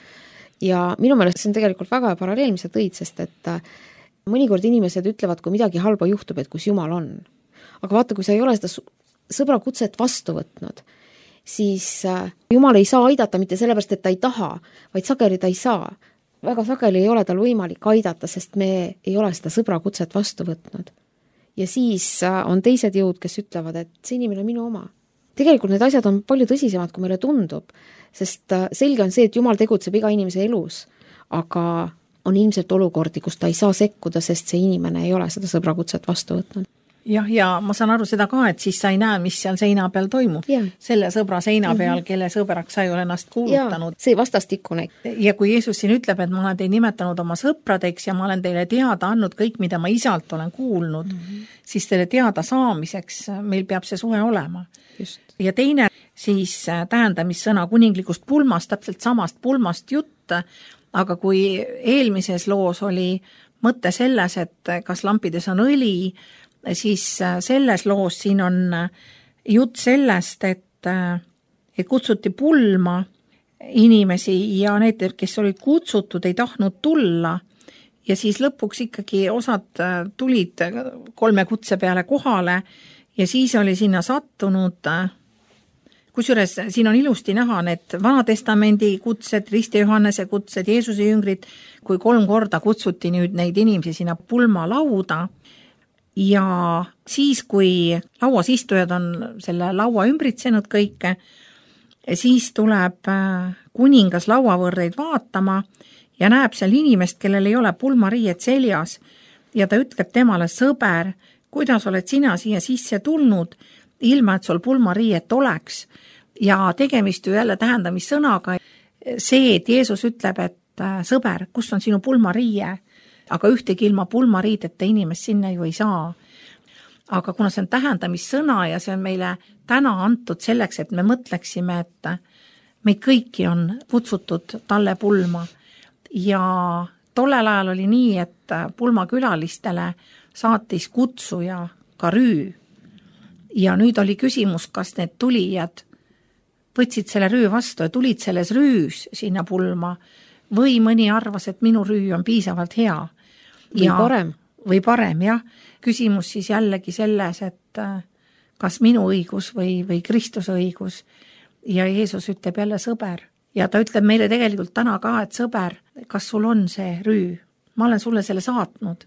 Ja minu meelest see on tegelikult väga paralleel, mis sa tõid, sest et mõnikord inimesed ütlevad, kui midagi halba juhtub, et kus Jumal on. Aga vaata, kui sa ei ole seda sõbrakutset vastu võtnud, siis Jumal ei saa aidata mitte sellepärast, et ta ei taha, vaid sageli ta ei saa. väga sageli ei ole tal võimalik aidata, sest me ei ole seda sõbrakutset vastu võtnud. Ja siis on teised jõud, kes ütlevad, et see inimene on minu oma. Tegelikult need asjad on palju tõsisemad, kui meile tundub, sest selge on see, et Jumal tegutseb iga inimese elus, aga on ilmselt olukordi, kus ta ei saa sekkuda, sest see inimene ei ole seda sõbrakutset vastu võtnud. Jah, ja ma saan aru seda ka, et siis sa ei näe, mis seal seina peal toimub. Yeah. Selle sõbra seina peal, mm-hmm. kelle sõbraks sa ei ole ennast kuulutanud. Ja, see vastastikune. Ja kui Jeesus siin ütleb, et ma olen teid nimetanud oma sõpradeks ja ma olen teile teada andnud kõik, mida ma isalt olen kuulnud, mm-hmm. siis teile teada saamiseks meil peab see suhe olema. Just. Ja teine siis tähendamissõna kuninglikust pulmast, täpselt samast pulmast jutt, aga kui eelmises loos oli mõte selles, et kas lampides on õli, siis selles loos siin on jutt sellest, et, et kutsuti pulma inimesi ja need, kes olid kutsutud, ei tahtnud tulla ja siis lõpuks ikkagi osad tulid kolme kutse peale kohale ja siis oli sinna sattunud, kusjuures siin on ilusti näha need Vanatestamendi kutsed, Risti Johannese kutsed, Jeesuse jüngrid, kui kolm korda kutsuti nüüd neid inimesi sinna pulmalauda. Ja siis, kui lauas istujad on selle laua ümbritsenud kõike, siis tuleb kuningas lauavõrreid vaatama ja näeb seal inimest, kellel ei ole pulmariiet seljas ja ta ütleb temale, sõber, kuidas oled sina siia sisse tulnud, ilma et sul pulmariiet oleks. Ja tegemist ju jälle tähendamissõnaga see, et Jeesus ütleb, et sõber, kus on sinu pulmariie? Aga ühtegi ilma pulmariideta inimest sinna ju ei saa. Aga kuna see on tähendamissõna ja see on meile täna antud selleks, et me mõtleksime, et meid kõiki on kutsutud talle pulma. Ja tollel ajal oli nii, et pulmakülalistele saatis kutsuja ka rüü. Ja nüüd oli küsimus, kas need tulijad võtsid selle rüü vastu ja tulid selles rüüs sinna pulma või mõni arvas, et minu rüü on piisavalt hea. Või ja, parem. Või parem, jah. Küsimus siis jällegi selles, et kas minu õigus või, või Kristuse õigus. Ja Jeesus ütleb jälle sõber. Ja ta ütleb meile tegelikult täna ka, et sõber, kas sul on see rüü? Ma olen sulle selle saatnud.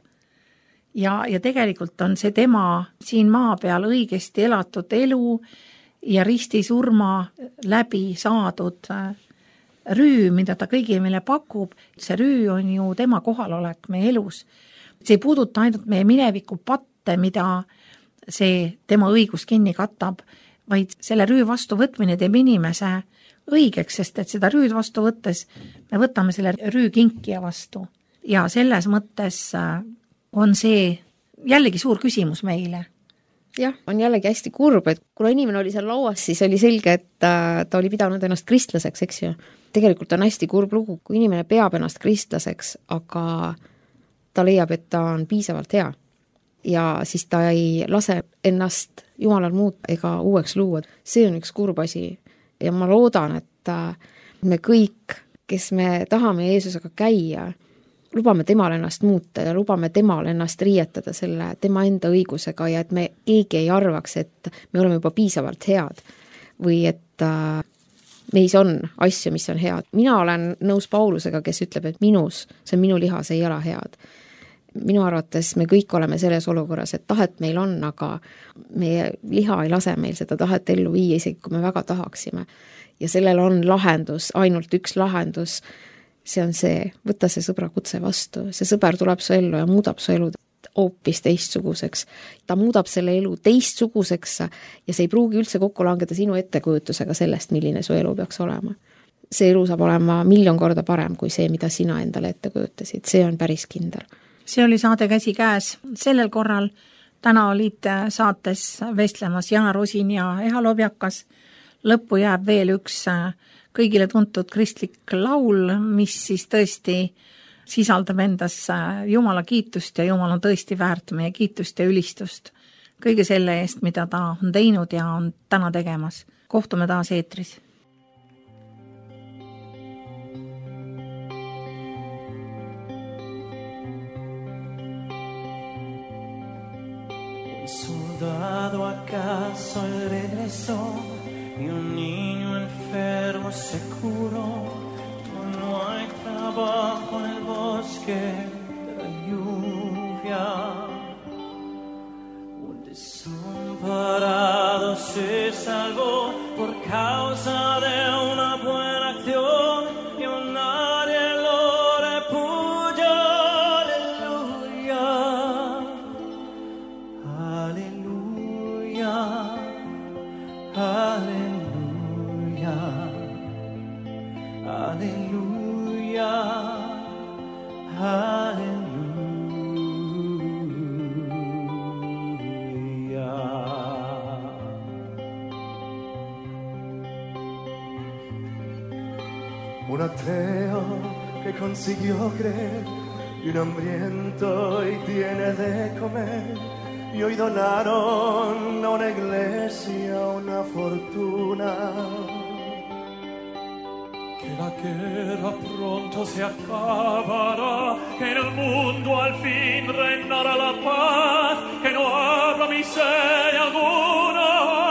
Ja, ja tegelikult on see tema siin maa peal õigesti elatud elu ja risti surma läbi saadud rüü, mida ta kõigi meile pakub. See rüü on ju tema kohalolek meie elus. See ei puuduta ainult meie mineviku patte, mida see tema õigus kinni katab, vaid selle rüü vastu võtmine teeb inimese õigeks, sest et seda rüüd vastu võttes me võtame selle rüü kinkija vastu. Ja selles mõttes on see jällegi suur küsimus meile. Jah, on jällegi hästi kurb, et kuna inimene oli seal lauas, siis oli selge, et ta, ta oli pidanud ennast kristlaseks, eks ju. Tegelikult on hästi kurb lugu, kui inimene peab ennast kristlaseks, aga ta leiab, et ta on piisavalt hea. Ja siis ta ei lase ennast Jumalal muud ega uueks luua. See on üks kurb asi. Ja ma loodan, et me kõik, kes me tahame Jeesusega käia, lubame temal ennast muuta ja lubame temal ennast riietada selle tema enda õigusega ja et me keegi ei arvaks, et me oleme juba piisavalt head või et äh, meis on asju, mis on head. Mina olen nõus Paulusega, kes ütleb, et minus, see on minu liha, see ei ole head. Minu arvates me kõik oleme selles olukorras, et tahet meil on, aga meie liha ei lase meil seda tahet ellu viia, isegi kui me väga tahaksime. Ja sellel on lahendus, ainult üks lahendus. See on see, võta see sõbra kutse vastu, see sõber tuleb su ellu ja muudab su elu hoopis teistsuguseks. Ta muudab selle elu teistsuguseks ja see ei pruugi üldse kokku langeda sinu ettekujutusega sellest, milline su elu peaks olema. See elu saab olema miljon korda parem kui see, mida sina endale ette kujutasid. See on päris kindel. See oli saade Käsi käes. Sellel korral täna olid saates vestlemas Jana Rosin ja Eha Lobjakas. Lõppu jääb veel üks kõigile tuntud kristlik laul, mis siis tõesti sisaldab endas Jumala kiitust ja Jumal on tõesti väärt meie kiitust ja ülistust kõige selle eest, mida ta on teinud ja on täna tegemas. Kohtume taas eetris. Un soldado acaso regresó y un niño enfermo se curó. No hay trabajo que trae lluvia. Un desamparado se salvó por causa de una buena acción y un nadie lo repudió. Aleluya, aleluya, aleluya, aleluya, aleluya. Un ateo que consiguió creer y un hambriento y tiene de comer, y hoy donaron a una iglesia una fortuna. Que la guerra pronto se acabará, que en el mundo al fin reinará la paz, que no habrá miseria alguna.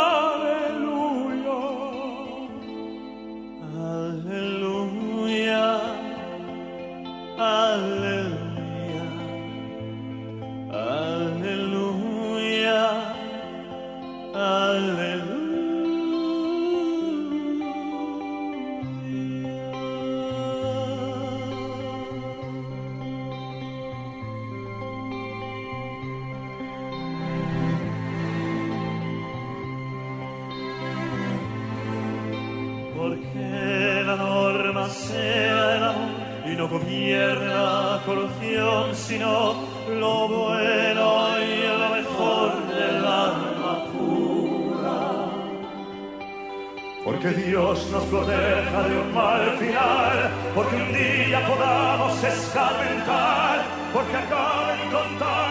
Aleluya, aleluya, aleluya, aleluya. Porque la norma sea el amor y no gobierna corrupción, sino lo bueno y lo mejor del alma pura. Porque Dios nos proteja de un mal final, porque un día podamos escarmentar, porque acaben con tal